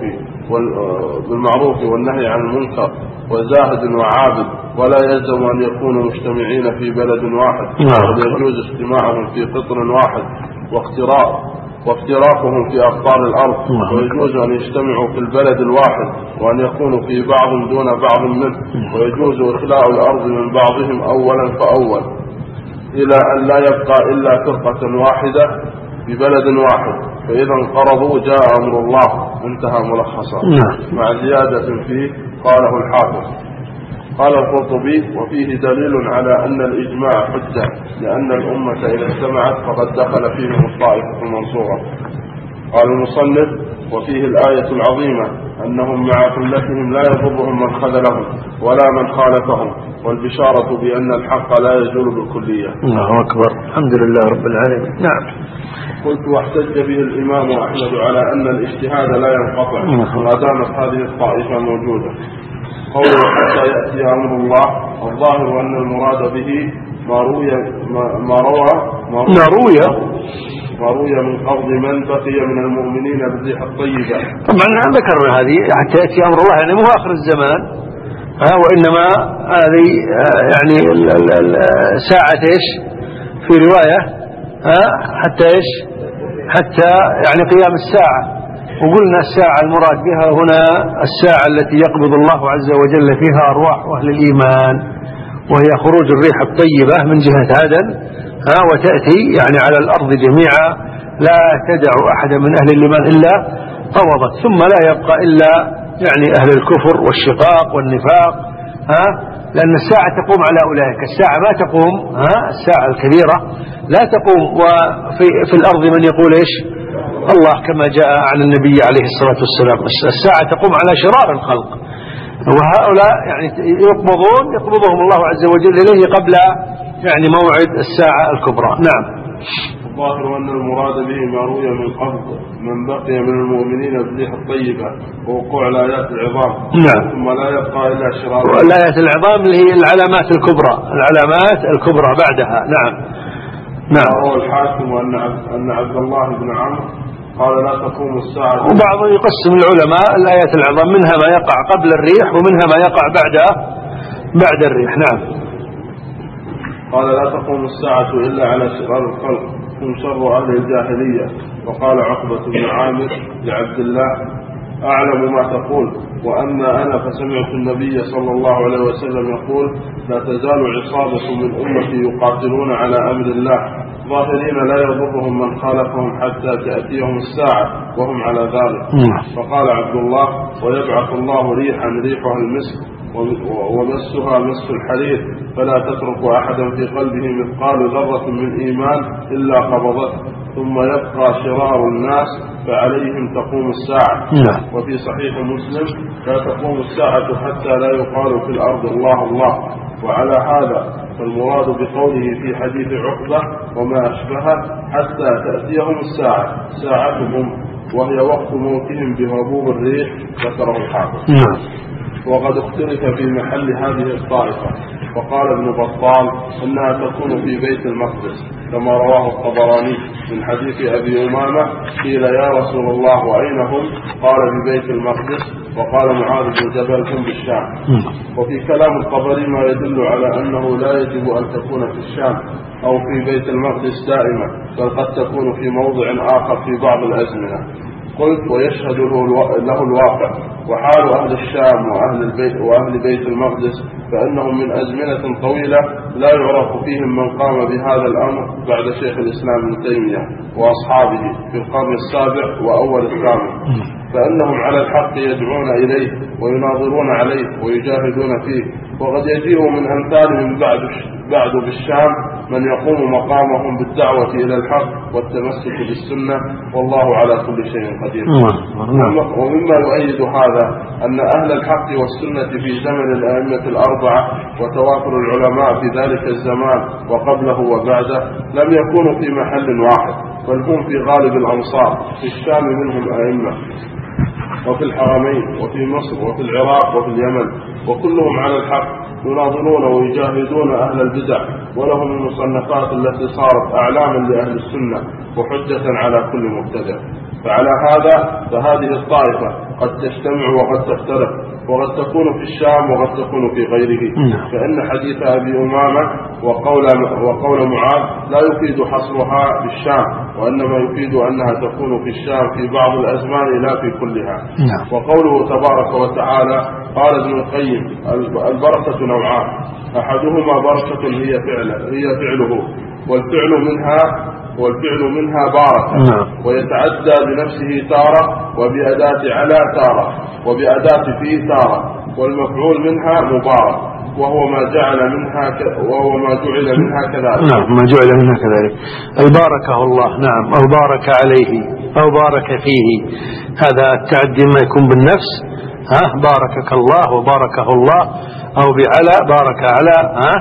بالمعروف والنهي عن المنكر وزاهد وعابد، ولا يلزم أن يكونوا مجتمعين في بلد واحد، بل يجوز اجتماعهم في قطر واحد واختراق وافتراقهم في أقطار الأرض، ويجوز أن يجتمعوا في البلد الواحد وأن يكونوا في بعض دون بعض منه، ويجوز إخلاء الأرض من بعضهم أولا فأول إلى أن لا يبقى إلا فرقة واحدة ببلد واحد، فإذا انقرضوا جاء أمر الله. انتهى ملخصا مع زيادة فيه قاله الحافظ. قال القرطبي وفيه دليل على أن الإجماع حجة، لأن الأمة إذا اجتمعت فقد دخل فيهم الطائفة المنصورة. قال المصنف وفيه الآية العظيمة أنهم مع قلتهم لا يضرهم من خذلهم ولا من خالفهم، والبشارة بأن الحق لا يزول بالكلية. الله أكبر. الحمد لله رب العالمين. نعم. قلت واحتج به الإمام أحمد على أن الاجتهاد لا ينقطع ما دامت هذه الطائفة موجودة. قوله حتى يأتي أمر الله، الظاهر أن المراد به ما روي ما روى ما روي ما روي من قبض من بقي من المؤمنين بالريح الطيبة. طبعا ذكرنا هذه حتى يأتي أمر الله، يعني مو آخر الزمان، ها وإنما هذه يعني ساعة إيش في رواية ها حتى إيش حتى يعني قيام الساعة. وقلنا الساعة المراد بها هنا الساعة التي يقبض الله عز وجل فيها أرواح أهل الإيمان، وهي خروج الريح الطيبة من جهة عدن ها وتأتي يعني على الأرض جميعا، لا تدع أحد من أهل الإيمان إلا قبضت، ثم لا يبقى إلا يعني أهل الكفر والشقاق والنفاق ها لأن الساعة تقوم على أولئك. الساعة ما تقوم ها الساعة الكبيرة لا تقوم وفي في الأرض من يقول إيش الله كما جاء عن النبي عليه الصلاة والسلام. الساعة تقوم على شرار الخلق، وهؤلاء يعني يقبضون يقبضهم الله عز وجل إليه قبل يعني موعد الساعة الكبرى. نعم. الظاهر أن المراد به ما روي من قبض من بقي من المؤمنين بالريح الطيبة ووقوع الآيات العظام. نعم. ثم لا يبقى إلا شرار الآيات العظام اللي هي العلامات الكبرى العلامات الكبرى بعدها. نعم. نعم. روى الحاكم أن أن عبد الله بن عمرو قال لا تقوم الساعة. وبعض يقسم العلماء الآيات العظام منها ما يقع قبل الريح ومنها ما يقع بعد بعد الريح. نعم. قال لا تقوم الساعة إلا على شرار الخلق هم شر أهل الجاهلية. وقال عقبة بن عامر لعبد الله أعلم ما تقول وأما أنا فسمعت النبي صلى الله عليه وسلم يقول لا تزال عصابة من أمتي يقاتلون على أمر الله ظاهرين لا يضرهم من خالفهم حتى تأتيهم الساعة وهم على ذلك. فقال عبد الله ويبعث الله ريحا ريحها المسك ومسها مس الحرير فلا تترك أحدا في قلبه مثقال ذرة من إيمان إلا قبضته ثم يبقى شرار الناس فعليهم تقوم الساعة. وفي صحيح مسلم لا تقوم الساعة حتى لا يقال في الأرض الله الله. وعلى هذا فالمراد بقوله في حديث عقبة وما أشبهه حتى تأتيهم الساعة ساعتهم وهي وقت موتهم بهبوب الريح ذكره الحافظ. وقد اختلف في محل هذه الطائفة، وقال ابن بطال أنها تكون في بيت المقدس كما رواه الطبراني من حديث أبي أمامة قيل يا رسول الله وأين هم؟ قال ببيت المقدس. وقال معاذ بن جبل هم بالشام. وفي كلام الطبري ما يدل على أنه لا يجب أن تكون في الشام أو في بيت المقدس دائما، بل قد تكون في موضع آخر في بعض الأزمنة. قلت ويشهد له الواقع وحال أهل الشام وأهل البيت وأهل بيت المقدس فإنهم من أزمنة طويلة لا يعرف فيهم من قام بهذا الأمر بعد شيخ الإسلام ابن تيمية وأصحابه في القرن السابع وأول الثامن، فإنهم على الحق يدعون إليه ويناظرون عليه ويجاهدون فيه. وقد يجيء من أمثالهم بعد بعد بالشام من يقوم مقامهم بالدعوة إلى الحق والتمسك بالسنة، والله على كل شيء قدير. ومما يؤيد هذا أن أهل الحق والسنة في زمن الأئمة الأربعة وتوافر العلماء في ذلك الزمان وقبله وبعده لم يكونوا في محل واحد، بل هم في غالب الأمصار. في الشام منهم أئمة، وفي الحرمين، وفي مصر، وفي العراق، وفي اليمن، وكلهم على الحق يناظرون ويجاهدون أهل البدع، ولهم المصنفات التي صارت أعلاما لأهل السنة وحجة على كل مبتدع. فعلى هذا فهذه الطائفة قد تجتمع وقد تختلف، وقد تكون في الشام وقد تكون في غيره. فإن حديث أبي أمامة وقول, وقول معاذ لا يفيد حصرها بالشام، وإنما يفيد أنها تكون في الشام في بعض الأزمان لا في كلها. وقوله تبارك وتعالى قال ابن القيم البركة نوعان، أحدهما بركة هي فعله, هي فعله والفعل منها والفعل منها باركة، ويتعدى بنفسه تارة، وبأداة على تارة، وبأداة فيه تارة، والمفعول منها مبارك، وهو ما جعل منها ك... وهو ما جعل منها كذلك. نعم، ما جعل منها كذلك. الباركه الله، نعم، أو بارك عليه أو بارك فيه، هذا التعدي ما يكون بالنفس، ها باركك الله وباركه الله، أو بعلى بارك على، ها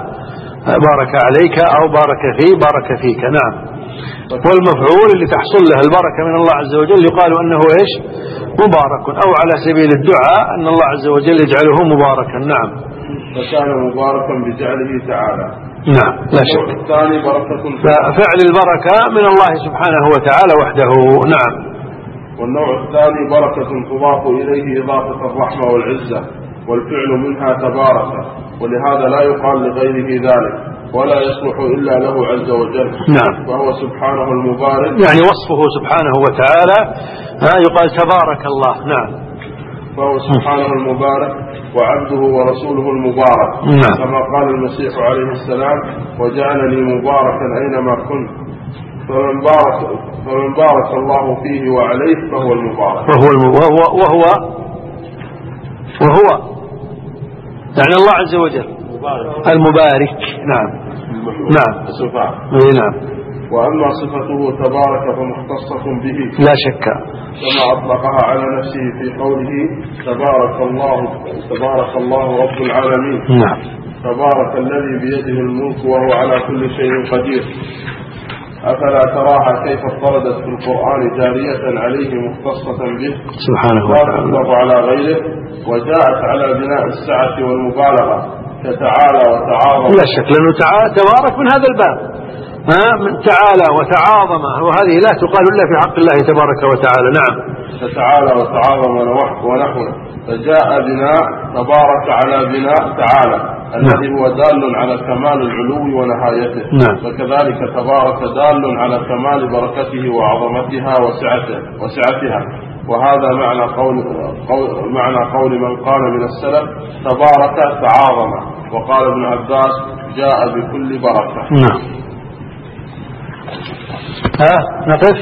بارك عليك أو بارك فيه بارك فيك. نعم. والمفعول اللي تحصل له البركة من الله عز وجل يقال أنه إيش؟ مبارك، أو على سبيل الدعاء أن الله عز وجل يجعله مباركا. نعم. فكان مباركا بجعله تعالى. نعم، لا شك. الثاني بركة ففعل البركة من الله سبحانه وتعالى وحده. نعم. والنوع الثاني بركة تضاف إليه إضافة الرحمة والعزة، والفعل منها تبارك، ولهذا لا يقال لغيره ذلك ولا يصلح إلا له عز وجل. نعم. فهو سبحانه المبارك، يعني وصفه سبحانه وتعالى يقال تبارك الله. نعم. فهو سبحانه المبارك وعبده ورسوله المبارك. نعم. كما قال المسيح عليه السلام وجعلني مباركا أينما كنت، فمن بارك, فمن بارك الله فيه وعليه فهو المبارك. وهو, وهو, وهو, وهو يعني الله عز وجل المبارك. نعم. نعم. نعم. وأما صفته تبارك فمختصة به لا شك، كما أطلقها على نفسه في قوله تبارك الله تبارك الله رب العالمين. نعم. تبارك الذي بيده الملك وهو على كل شيء قدير. أفلا تراها كيف افتردت في القرآن جارية عليه مختصة به سبحانه وتعالى، لا تطلق على غيره، وجاءت على بناء السعة والمبالغة كتعالى وتعاظم. لا شك، لأنه تعالى تبارك من هذا الباب، ها من تعالى وتعاظم، وهذه لا تقال إلا في حق الله تبارك وتعالى. نعم. فتعالى وتعاظم ونحوه، فجاء بناء تبارك على بناء تعالى الذي هو دال على كمال العلو ونهايته. نعم. وكذلك تبارك دال على كمال بركته وعظمتها وسعته وسعتها. وهذا معنى قول, قول معنى قول من قال من السلف تبارك تعاظم. وقال ابن عباس جاء بكل بركة. نعم. ها نقف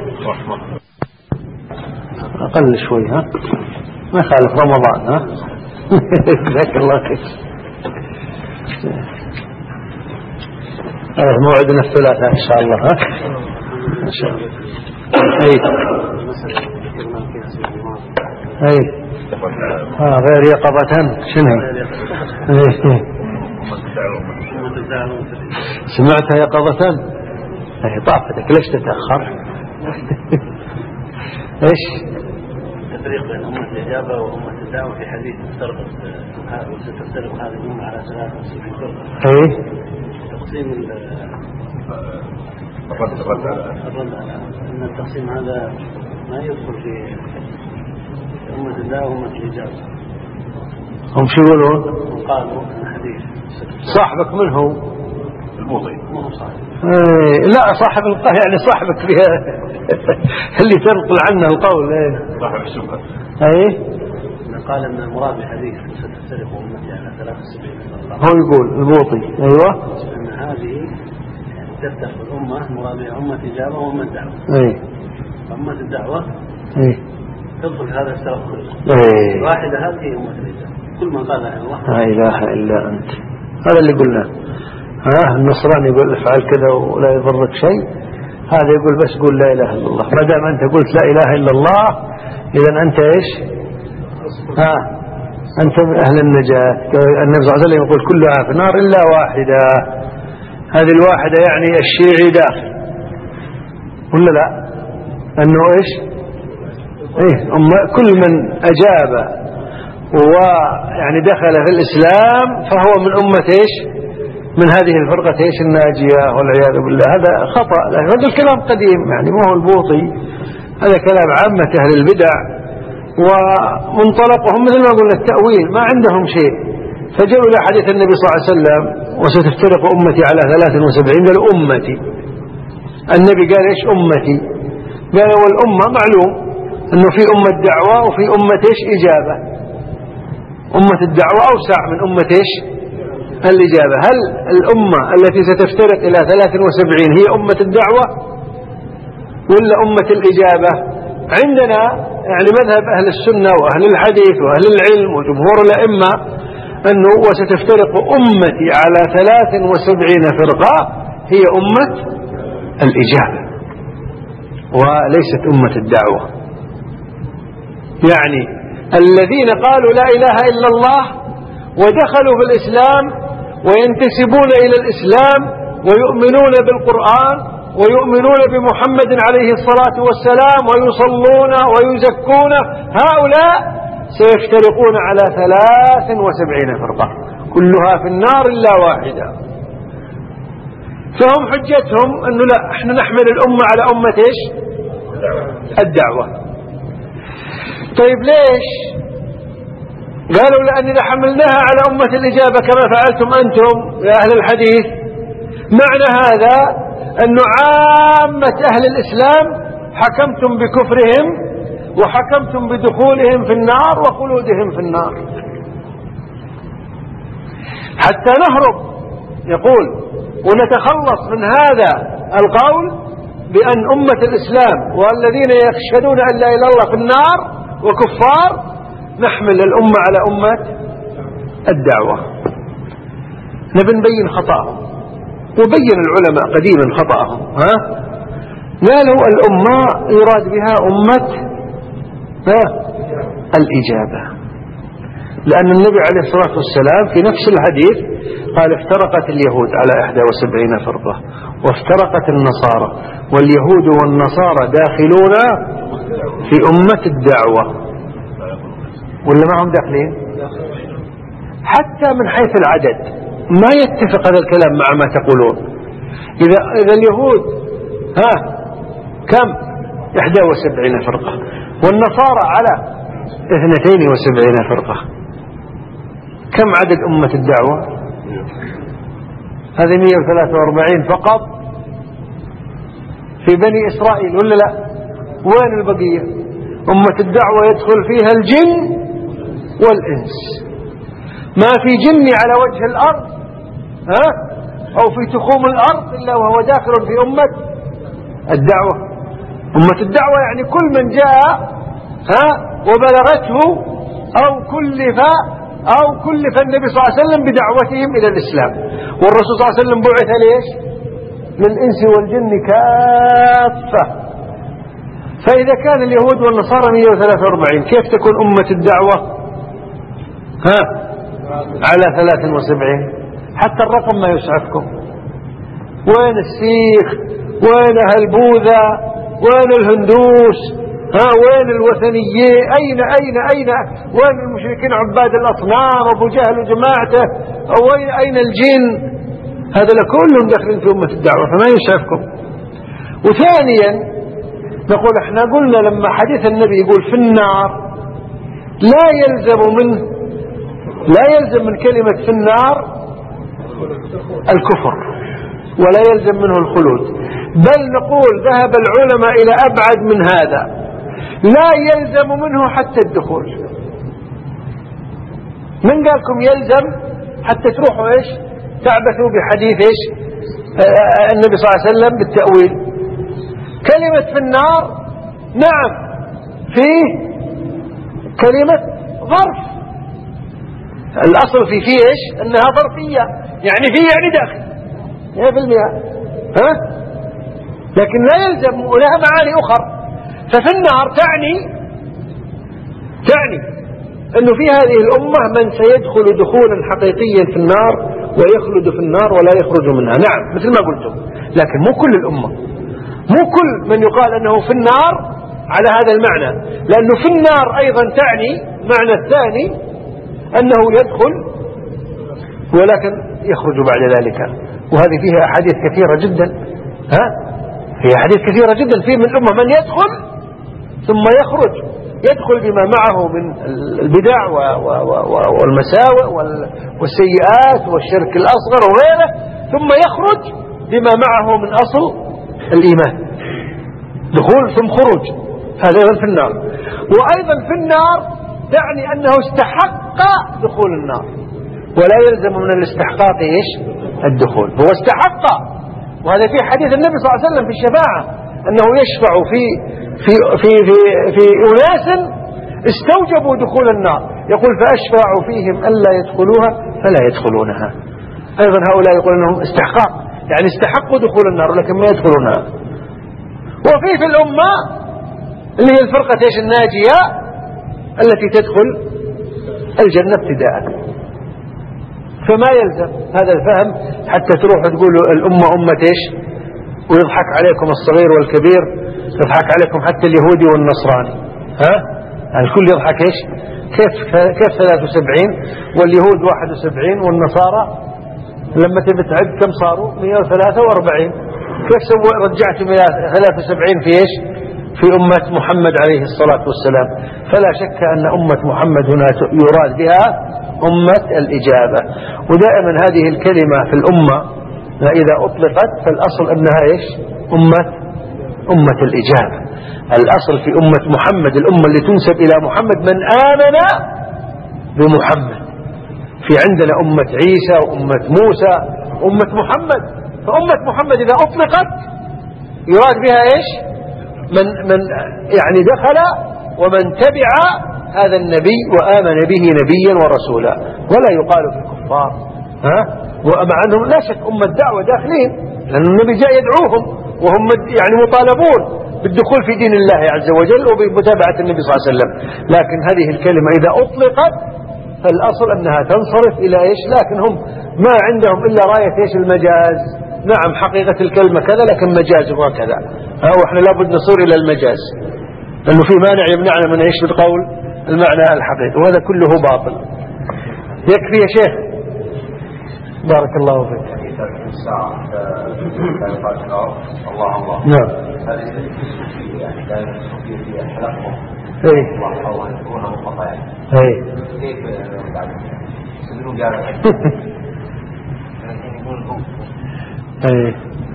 أقل شوي، ها ما يخالف رمضان. ها جزاك الله خير. هذا موعدنا الثلاثاء إن شاء الله. ها إن شاء الله. أي أي ها غير يقظة شنو؟ سمعتها يقظة؟ هي طافتك، ليش تتأخر؟ إيش؟ التفريق بين أمة الإجابة وأمة الدعوة في حديث تفترق وستفترق هذه الأمة على ثلاث وسبعين فرقة. إيه؟ تقسيم الرد أن التقسيم هذا ما يدخل في أمة الدعوة وأمة الإجابة. هم شو يقولون؟ قالوا أن حديث صاحبك من هو؟ الموضي ما هو صاحب. ايه لا صاحب القول يعني صاحبك فيها اللي تنقل عنه القول. ايه صاحب الشبهة. ايه قال ان المراد بحديث ستفترق امتي على ثلاث وسبعين فرقة. هو يقول الموطي. ايوه ان هذه تفتح الامه مراد بها امه اجابه وامه دعوه. ايه امه الدعوه ايه تدخل في هذا السلف كله. ايه واحده هذه امه الاجابه. كل من قال لا اله لا اله الا انت، هذا اللي قلناه. ها النصراني يقول افعل كذا ولا يضرك شيء، هذا يقول بس قول لا إله إلا الله. ما دام أنت قلت لا إله إلا الله إذا أنت إيش؟ ها أنت من أهل النجاة. النبي صلى الله عليه وسلم يقول كلها في النار إلا واحدة. هذه الواحدة يعني الشيعي داخل ولا لا؟ أنه إيش؟ إيه كل من أجاب ويعني دخل في الإسلام فهو من أمة إيش؟ من هذه الفرقة إيش الناجية والعياذ بالله. هذا خطأ، هذا الكلام قديم يعني ما هو البوطي، هذا كلام عامة أهل البدع ومنطلقهم مثل ما قلنا التأويل، ما عندهم شيء. فجاءوا إلى حديث النبي صلى الله عليه وسلم وستفترق أمتي على ثلاث وسبعين، قالوا أمتي. النبي قال إيش أمتي؟ قال والأمة معلوم أنه في أمة دعوة وفي أمة إيش إجابة. أمة الدعوة أوسع من أمة إيش الإجابة. هل الأمة التي ستفترق إلى ثلاث وسبعين هي أمة الدعوة ولا أمة الإجابة؟ عندنا يعني مذهب أهل السنة وأهل الحديث وأهل العلم وجمهور الأئمة أنه وستفترق أمتي على ثلاث وسبعين فرقة هي أمة الإجابة وليست أمة الدعوة. يعني الذين قالوا لا إله إلا الله ودخلوا في الإسلام وينتسبون إلى الإسلام ويؤمنون بالقرآن ويؤمنون بمحمد عليه الصلاة والسلام ويصلون ويزكون، هؤلاء سيفترقون على ثلاث وسبعين فرقة كلها في النار إلا واحدة. فهم حجتهم أنه لا احنا نحمل الأمة على أمة إيش الدعوة. طيب ليش؟ قالوا لأننا حملناها على أمة الإجابة كما فعلتم أنتم يا أهل الحديث. معنى هذا أن عامة أهل الإسلام حكمتم بكفرهم وحكمتم بدخولهم في النار وخلودهم في النار. حتى نهرب يقول ونتخلص من هذا القول بأن أمة الإسلام والذين يشهدون أن لا إله إلا الله في النار وكفار نحمل الأمة على أمة الدعوة. نبي نبين خطأهم، وبين العلماء قديما خطأهم. ها قالوا الأمة يراد بها أمة ها الإجابة، لأن النبي عليه الصلاة والسلام في نفس الحديث قال افترقت اليهود على إحدى وسبعين فرقة وافترقت النصارى واليهود والنصارى داخلون في أمة الدعوة ولا ما هم داخلين؟ حتى من حيث العدد ما يتفق هذا الكلام مع ما تقولون. إذا, إذا اليهود ها كم إحدى وسبعين فرقة والنصارى على اثنتين وسبعين فرقة، كم عدد أمة الدعوة؟ هذه مئة وثلاثة وأربعين فقط في بني إسرائيل ولا لا؟ وين البقية؟ أمة الدعوة يدخل فيها الجن والإنس، ما في جن على وجه الأرض ها أو في تخوم الأرض إلا وهو داخل في أمة الدعوة. أمة الدعوة يعني كل من جاء ها وبلغته أو كلف أو كلف النبي صلى الله عليه وسلم بدعوتهم إلى الإسلام. والرسول صلى الله عليه وسلم بعث ليش؟ للإنس والجن كافة. فإذا كان اليهود والنصارى مئة وثلاثة وأربعين كيف تكون أمة الدعوة ها على ثلاث وسبعين؟ حتى الرقم ما يسعفكم. وين السيخ؟ وين أهل بوذا؟ وين الهندوس؟ ها وين الوثنيين؟ أين أين أين وين المشركين عباد الأصنام أبو جهل وجماعته؟ وين أين الجن؟ هذا كلهم داخلين في أمة الدعوة فما يسعفكم. وثانيا نقول احنا قلنا لما حديث النبي يقول في النار لا يلزم منه لا يلزم من كلمة في النار الكفر ولا يلزم منه الخلود، بل نقول ذهب العلماء إلى أبعد من هذا، لا يلزم منه حتى الدخول. من قالكم يلزم حتى تروحوا إيش تعبثوا بحديث إيش آه النبي صلى الله عليه وسلم بالتأويل؟ كلمة في النار نعم فيه كلمة ظرف، الأصل في فيه إيش أنها ظرفية يعني فيه يعني داخل مئة بالمئة. ها؟ لكن لا يلزم، ولها معاني أخرى. ففي النار تعني تعني أنه في هذه الأمة من سيدخل دخولا حقيقيا في النار ويخلد في النار ولا يخرج منها. نعم مثل ما قلتم، لكن مو كل الأمة، مو كل من يقال أنه في النار على هذا المعنى، لأنه في النار أيضا تعني معنى الثاني أنه يدخل ولكن يخرج بعد ذلك. وهذه فيها أحاديث كثيرة جدا. ها؟ فيها أحاديث كثيرة جدا. في من الأمة من يدخل ثم يخرج، يدخل بما معه من البدع والمساوئ والسيئات والشرك الأصغر وغيره، ثم يخرج بما معه من أصل الإيمان. دخول ثم خروج، هذا أيضا في النار. وأيضا في النار تعني أنه استحق دخول النار، ولا يلزم من الاستحقاق إيش؟ الدخول. هو استحق، وهذا في حديث النبي صلى الله عليه وسلم في الشفاعة أنه يشفع في في في في, في أناس استوجبوا دخول النار، يقول فأشفع فيهم ألا يدخلوها فلا يدخلونها. أيضا هؤلاء يقول أنهم استحقاق، يعني استحقوا دخول النار لكن ما يدخلونها. وفي في الأمة اللي هي الفرقة إيش؟ الناجية التي تدخل الجنة ابتداء. فما يلزم هذا الفهم حتى تروح تقول الأمة أمة إيش ويضحك عليكم الصغير والكبير، يضحك عليكم حتى اليهودي والنصراني. ها؟ الكل يضحك إيش؟ كيف كيف ثلاثة وسبعين واليهود واحد وسبعين والنصارى لما تبي تعد كم صاروا؟ مئة وثلاثة وأربعين. كيف سوى رجعت ثلاثة وسبعين في إيش؟ في أمة محمد عليه الصلاة والسلام. فلا شك أن أمة محمد هنا يراد بها أمة الإجابة. ودائما هذه الكلمة في الأمة إذا أطلقت فالأصل أنها إيش؟ أمة أمة الإجابة. الأصل في أمة محمد، الأمة اللي تنسب إلى محمد، من آمن بمحمد. في عندنا أمة عيسى وأمة موسى وأمة محمد. فأمة محمد إذا أطلقت يراد بها إيش؟ من من يعني دخل ومن تبع هذا النبي وآمن به نبيا ورسولا، ولا يقال في الكفار. ها؟ ومع أنهم لا شك أمة دعوة داخلين، لأن النبي جاء يدعوهم وهم يعني مطالبون بالدخول في دين الله عز وجل وبمتابعة النبي صلى الله عليه وسلم. لكن هذه الكلمة إذا أطلقت فالأصل أنها تنصرف إلى إيش؟ لكن هم ما عندهم إلا راية إيش؟ المجاز. نعم حقيقة الكلمة كذا لكن مجازها كذا. ها؟ وإحنا لابد نصير إلى المجاز، لأنه في مانع يمنعنا من إيش؟ بالقول المعنى الحقيقي، وهذا كله باطل. يكفي يا شيخ، بارك الله فيك. الله الله. نعم. اي اي اي.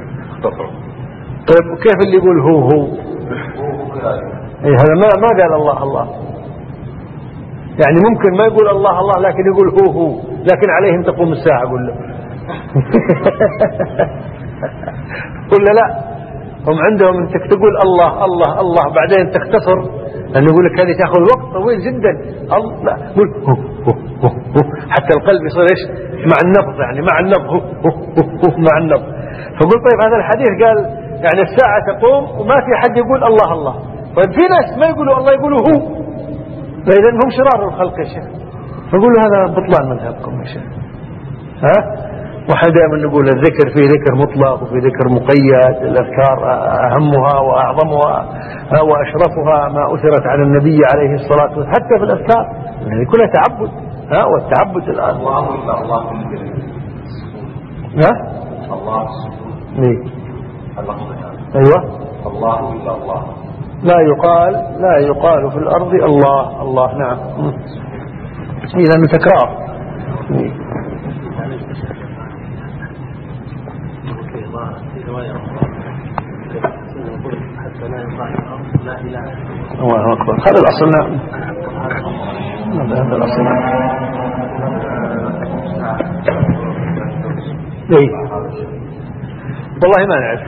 طيب وكيف اللي يقول هو هو؟ اي هذا ما ما قال الله الله. يعني ممكن ما يقول الله الله لكن يقول هو هو، لكن عليهم تقوم الساعة. أقول له قل لا، هم عندهم انك تقول الله الله الله بعدين تختصر، لأنه يقول لك هذه تأخذ وقت طويل جدا. الله لا، قل هو هو هو هو حتى القلب يصير ايش؟ مع النبض، يعني مع النبض هو هو هو مع النبض. فقل طيب هذا الحديث قال يعني الساعة تقوم وما في حد يقول الله الله. طيب في ناس ما يقولوا الله، يقولوا هو، فإذا هم شرار الخلق يا شيخ. فقولوا هذا بطلان مذهبكم يا شيخ. ها؟ وحنا دائما نقول الذكر في ذكر مطلق وفي ذكر مقيد. الأذكار أهمها وأعظمها وأشرفها ما أثرت على النبي عليه الصلاة والسلام، حتى في الأذكار يعني كلها تعبد. ها؟ والتعبد الآن الله إلا الله. ها؟ الله. إيه؟ أيوة. الله إلا الله. لا يقال لا يقال في الأرض الله الله. نعم. إذا من تكرار. الله أكبر. هذا الأصل. نعم هذا الأصل. إيه والله ما نعرف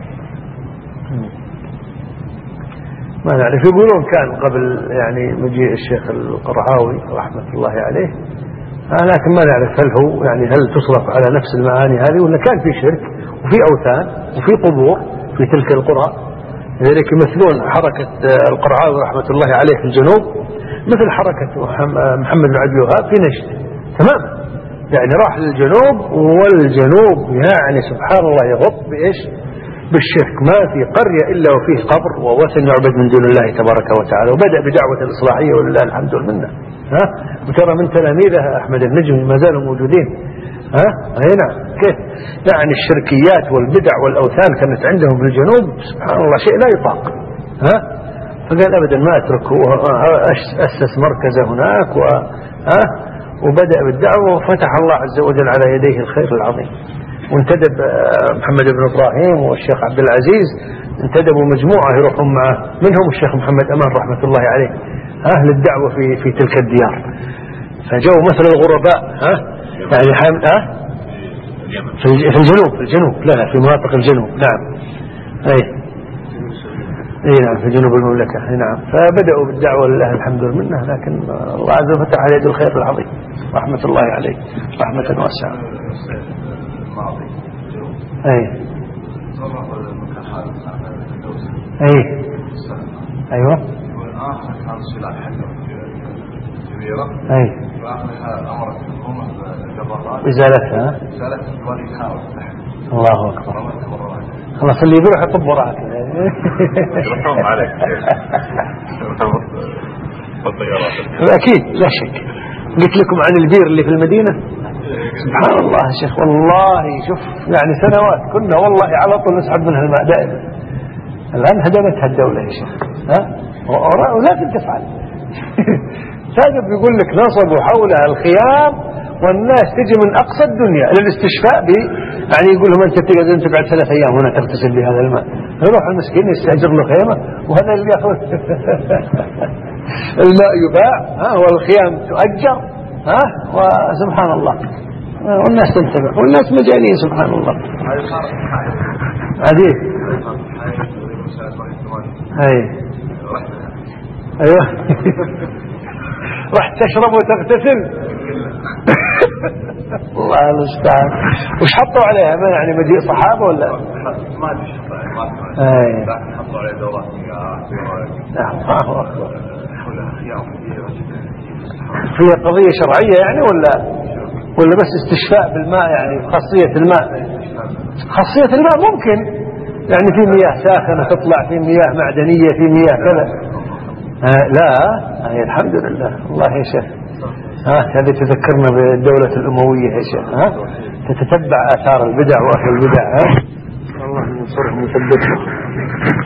ما نعرف. يقولون كان قبل يعني مجيء الشيخ القرعاوي رحمة الله عليه لكن ما نعرف هل هو يعني هل تصرف على نفس المعاني هذه ولا كان في شرك وفي أوثان وفي قبور في تلك القرى. لذلك يمثلون حركة القرعاوي رحمة الله عليه في الجنوب مثل حركة محمد بن عبد الوهاب في نجد تماما. يعني راح للجنوب والجنوب يعني سبحان الله يغط بإيش بالشرك، ما في قرية إلا وفيه قبر ووثن يعبد من دون الله تبارك وتعالى. وبدأ بدعوة الإصلاحية ولله الحمد والمنة. ها وترى من تلاميذه أحمد النجمي ما زالوا موجودين. ها هنا كيف يعني الشركيات والبدع والأوثان كانت عندهم في الجنوب سبحان الله شيء لا يطاق. ها فقال أبدا ما أتركه، أسس مركزه هناك و ها وبدأ بالدعوة وفتح الله عز وجل على يديه الخير العظيم. وانتدب محمد بن إبراهيم والشيخ عبد العزيز انتدبوا مجموعة يروحون معه منهم الشيخ محمد أمان رحمة الله عليه أهل الدعوة في في تلك الديار. فجوا مثل الغرباء ها يعني حامل ها في الجنوب في الجنوب لا لا في مناطق الجنوب نعم أي اي نعم في جنوب المملكة نعم. فبدأوا بالدعوة لله الحمد لله، لكن الله عز وجل فتح على يد الخير العظيم رحمة الله عليه رحمة واسعة. اي اي ايوه اي ازالتها الله اكبر خلاص اللي يروح يطب وراك يروحون عليك اكيد لا شك. قلت لكم عن البير اللي في المدينة سبحان الله يا شيخ والله شوف يعني سنوات كنا والله على طول نسحب منها الماء دائما. الآن هدمتها الدولة يا شيخ ها ولكن تفعل ساجب يقول لك نصبوا حولها الخيام والناس تجي من أقصى الدنيا للاستشفاء ب يعني يقول لهم أنت تقدر تقعد ثلاث أيام هنا تغتسل بهذا الماء. يروح المسكين يستأجر له خيمة وهذا اللي يأخذ الماء يباع ها والخيام تؤجر ها وسبحان الله والناس تنتبع والناس مجانين سبحان الله. عديد اي ايوه رحت تشرب وتغتسل الله المستعان. وش حطوا عليها ما يعني مجيء صحابة ولا ما ادري اي لكن حطوا عليها دورات الله اكبر. هي قضية شرعية يعني ولا ولا بس استشفاء بالماء يعني خاصية الماء خاصية الماء ممكن يعني في مياه ساخنة تطلع في مياه معدنية في مياه كذا آه لا هي الحمد لله الله يا شيخ ها هذه تذكرنا بالدولة الأموية يا شيخ ها تتتبع آثار البدع وأهل البدع ها الله ينصرهم ويثبتهم.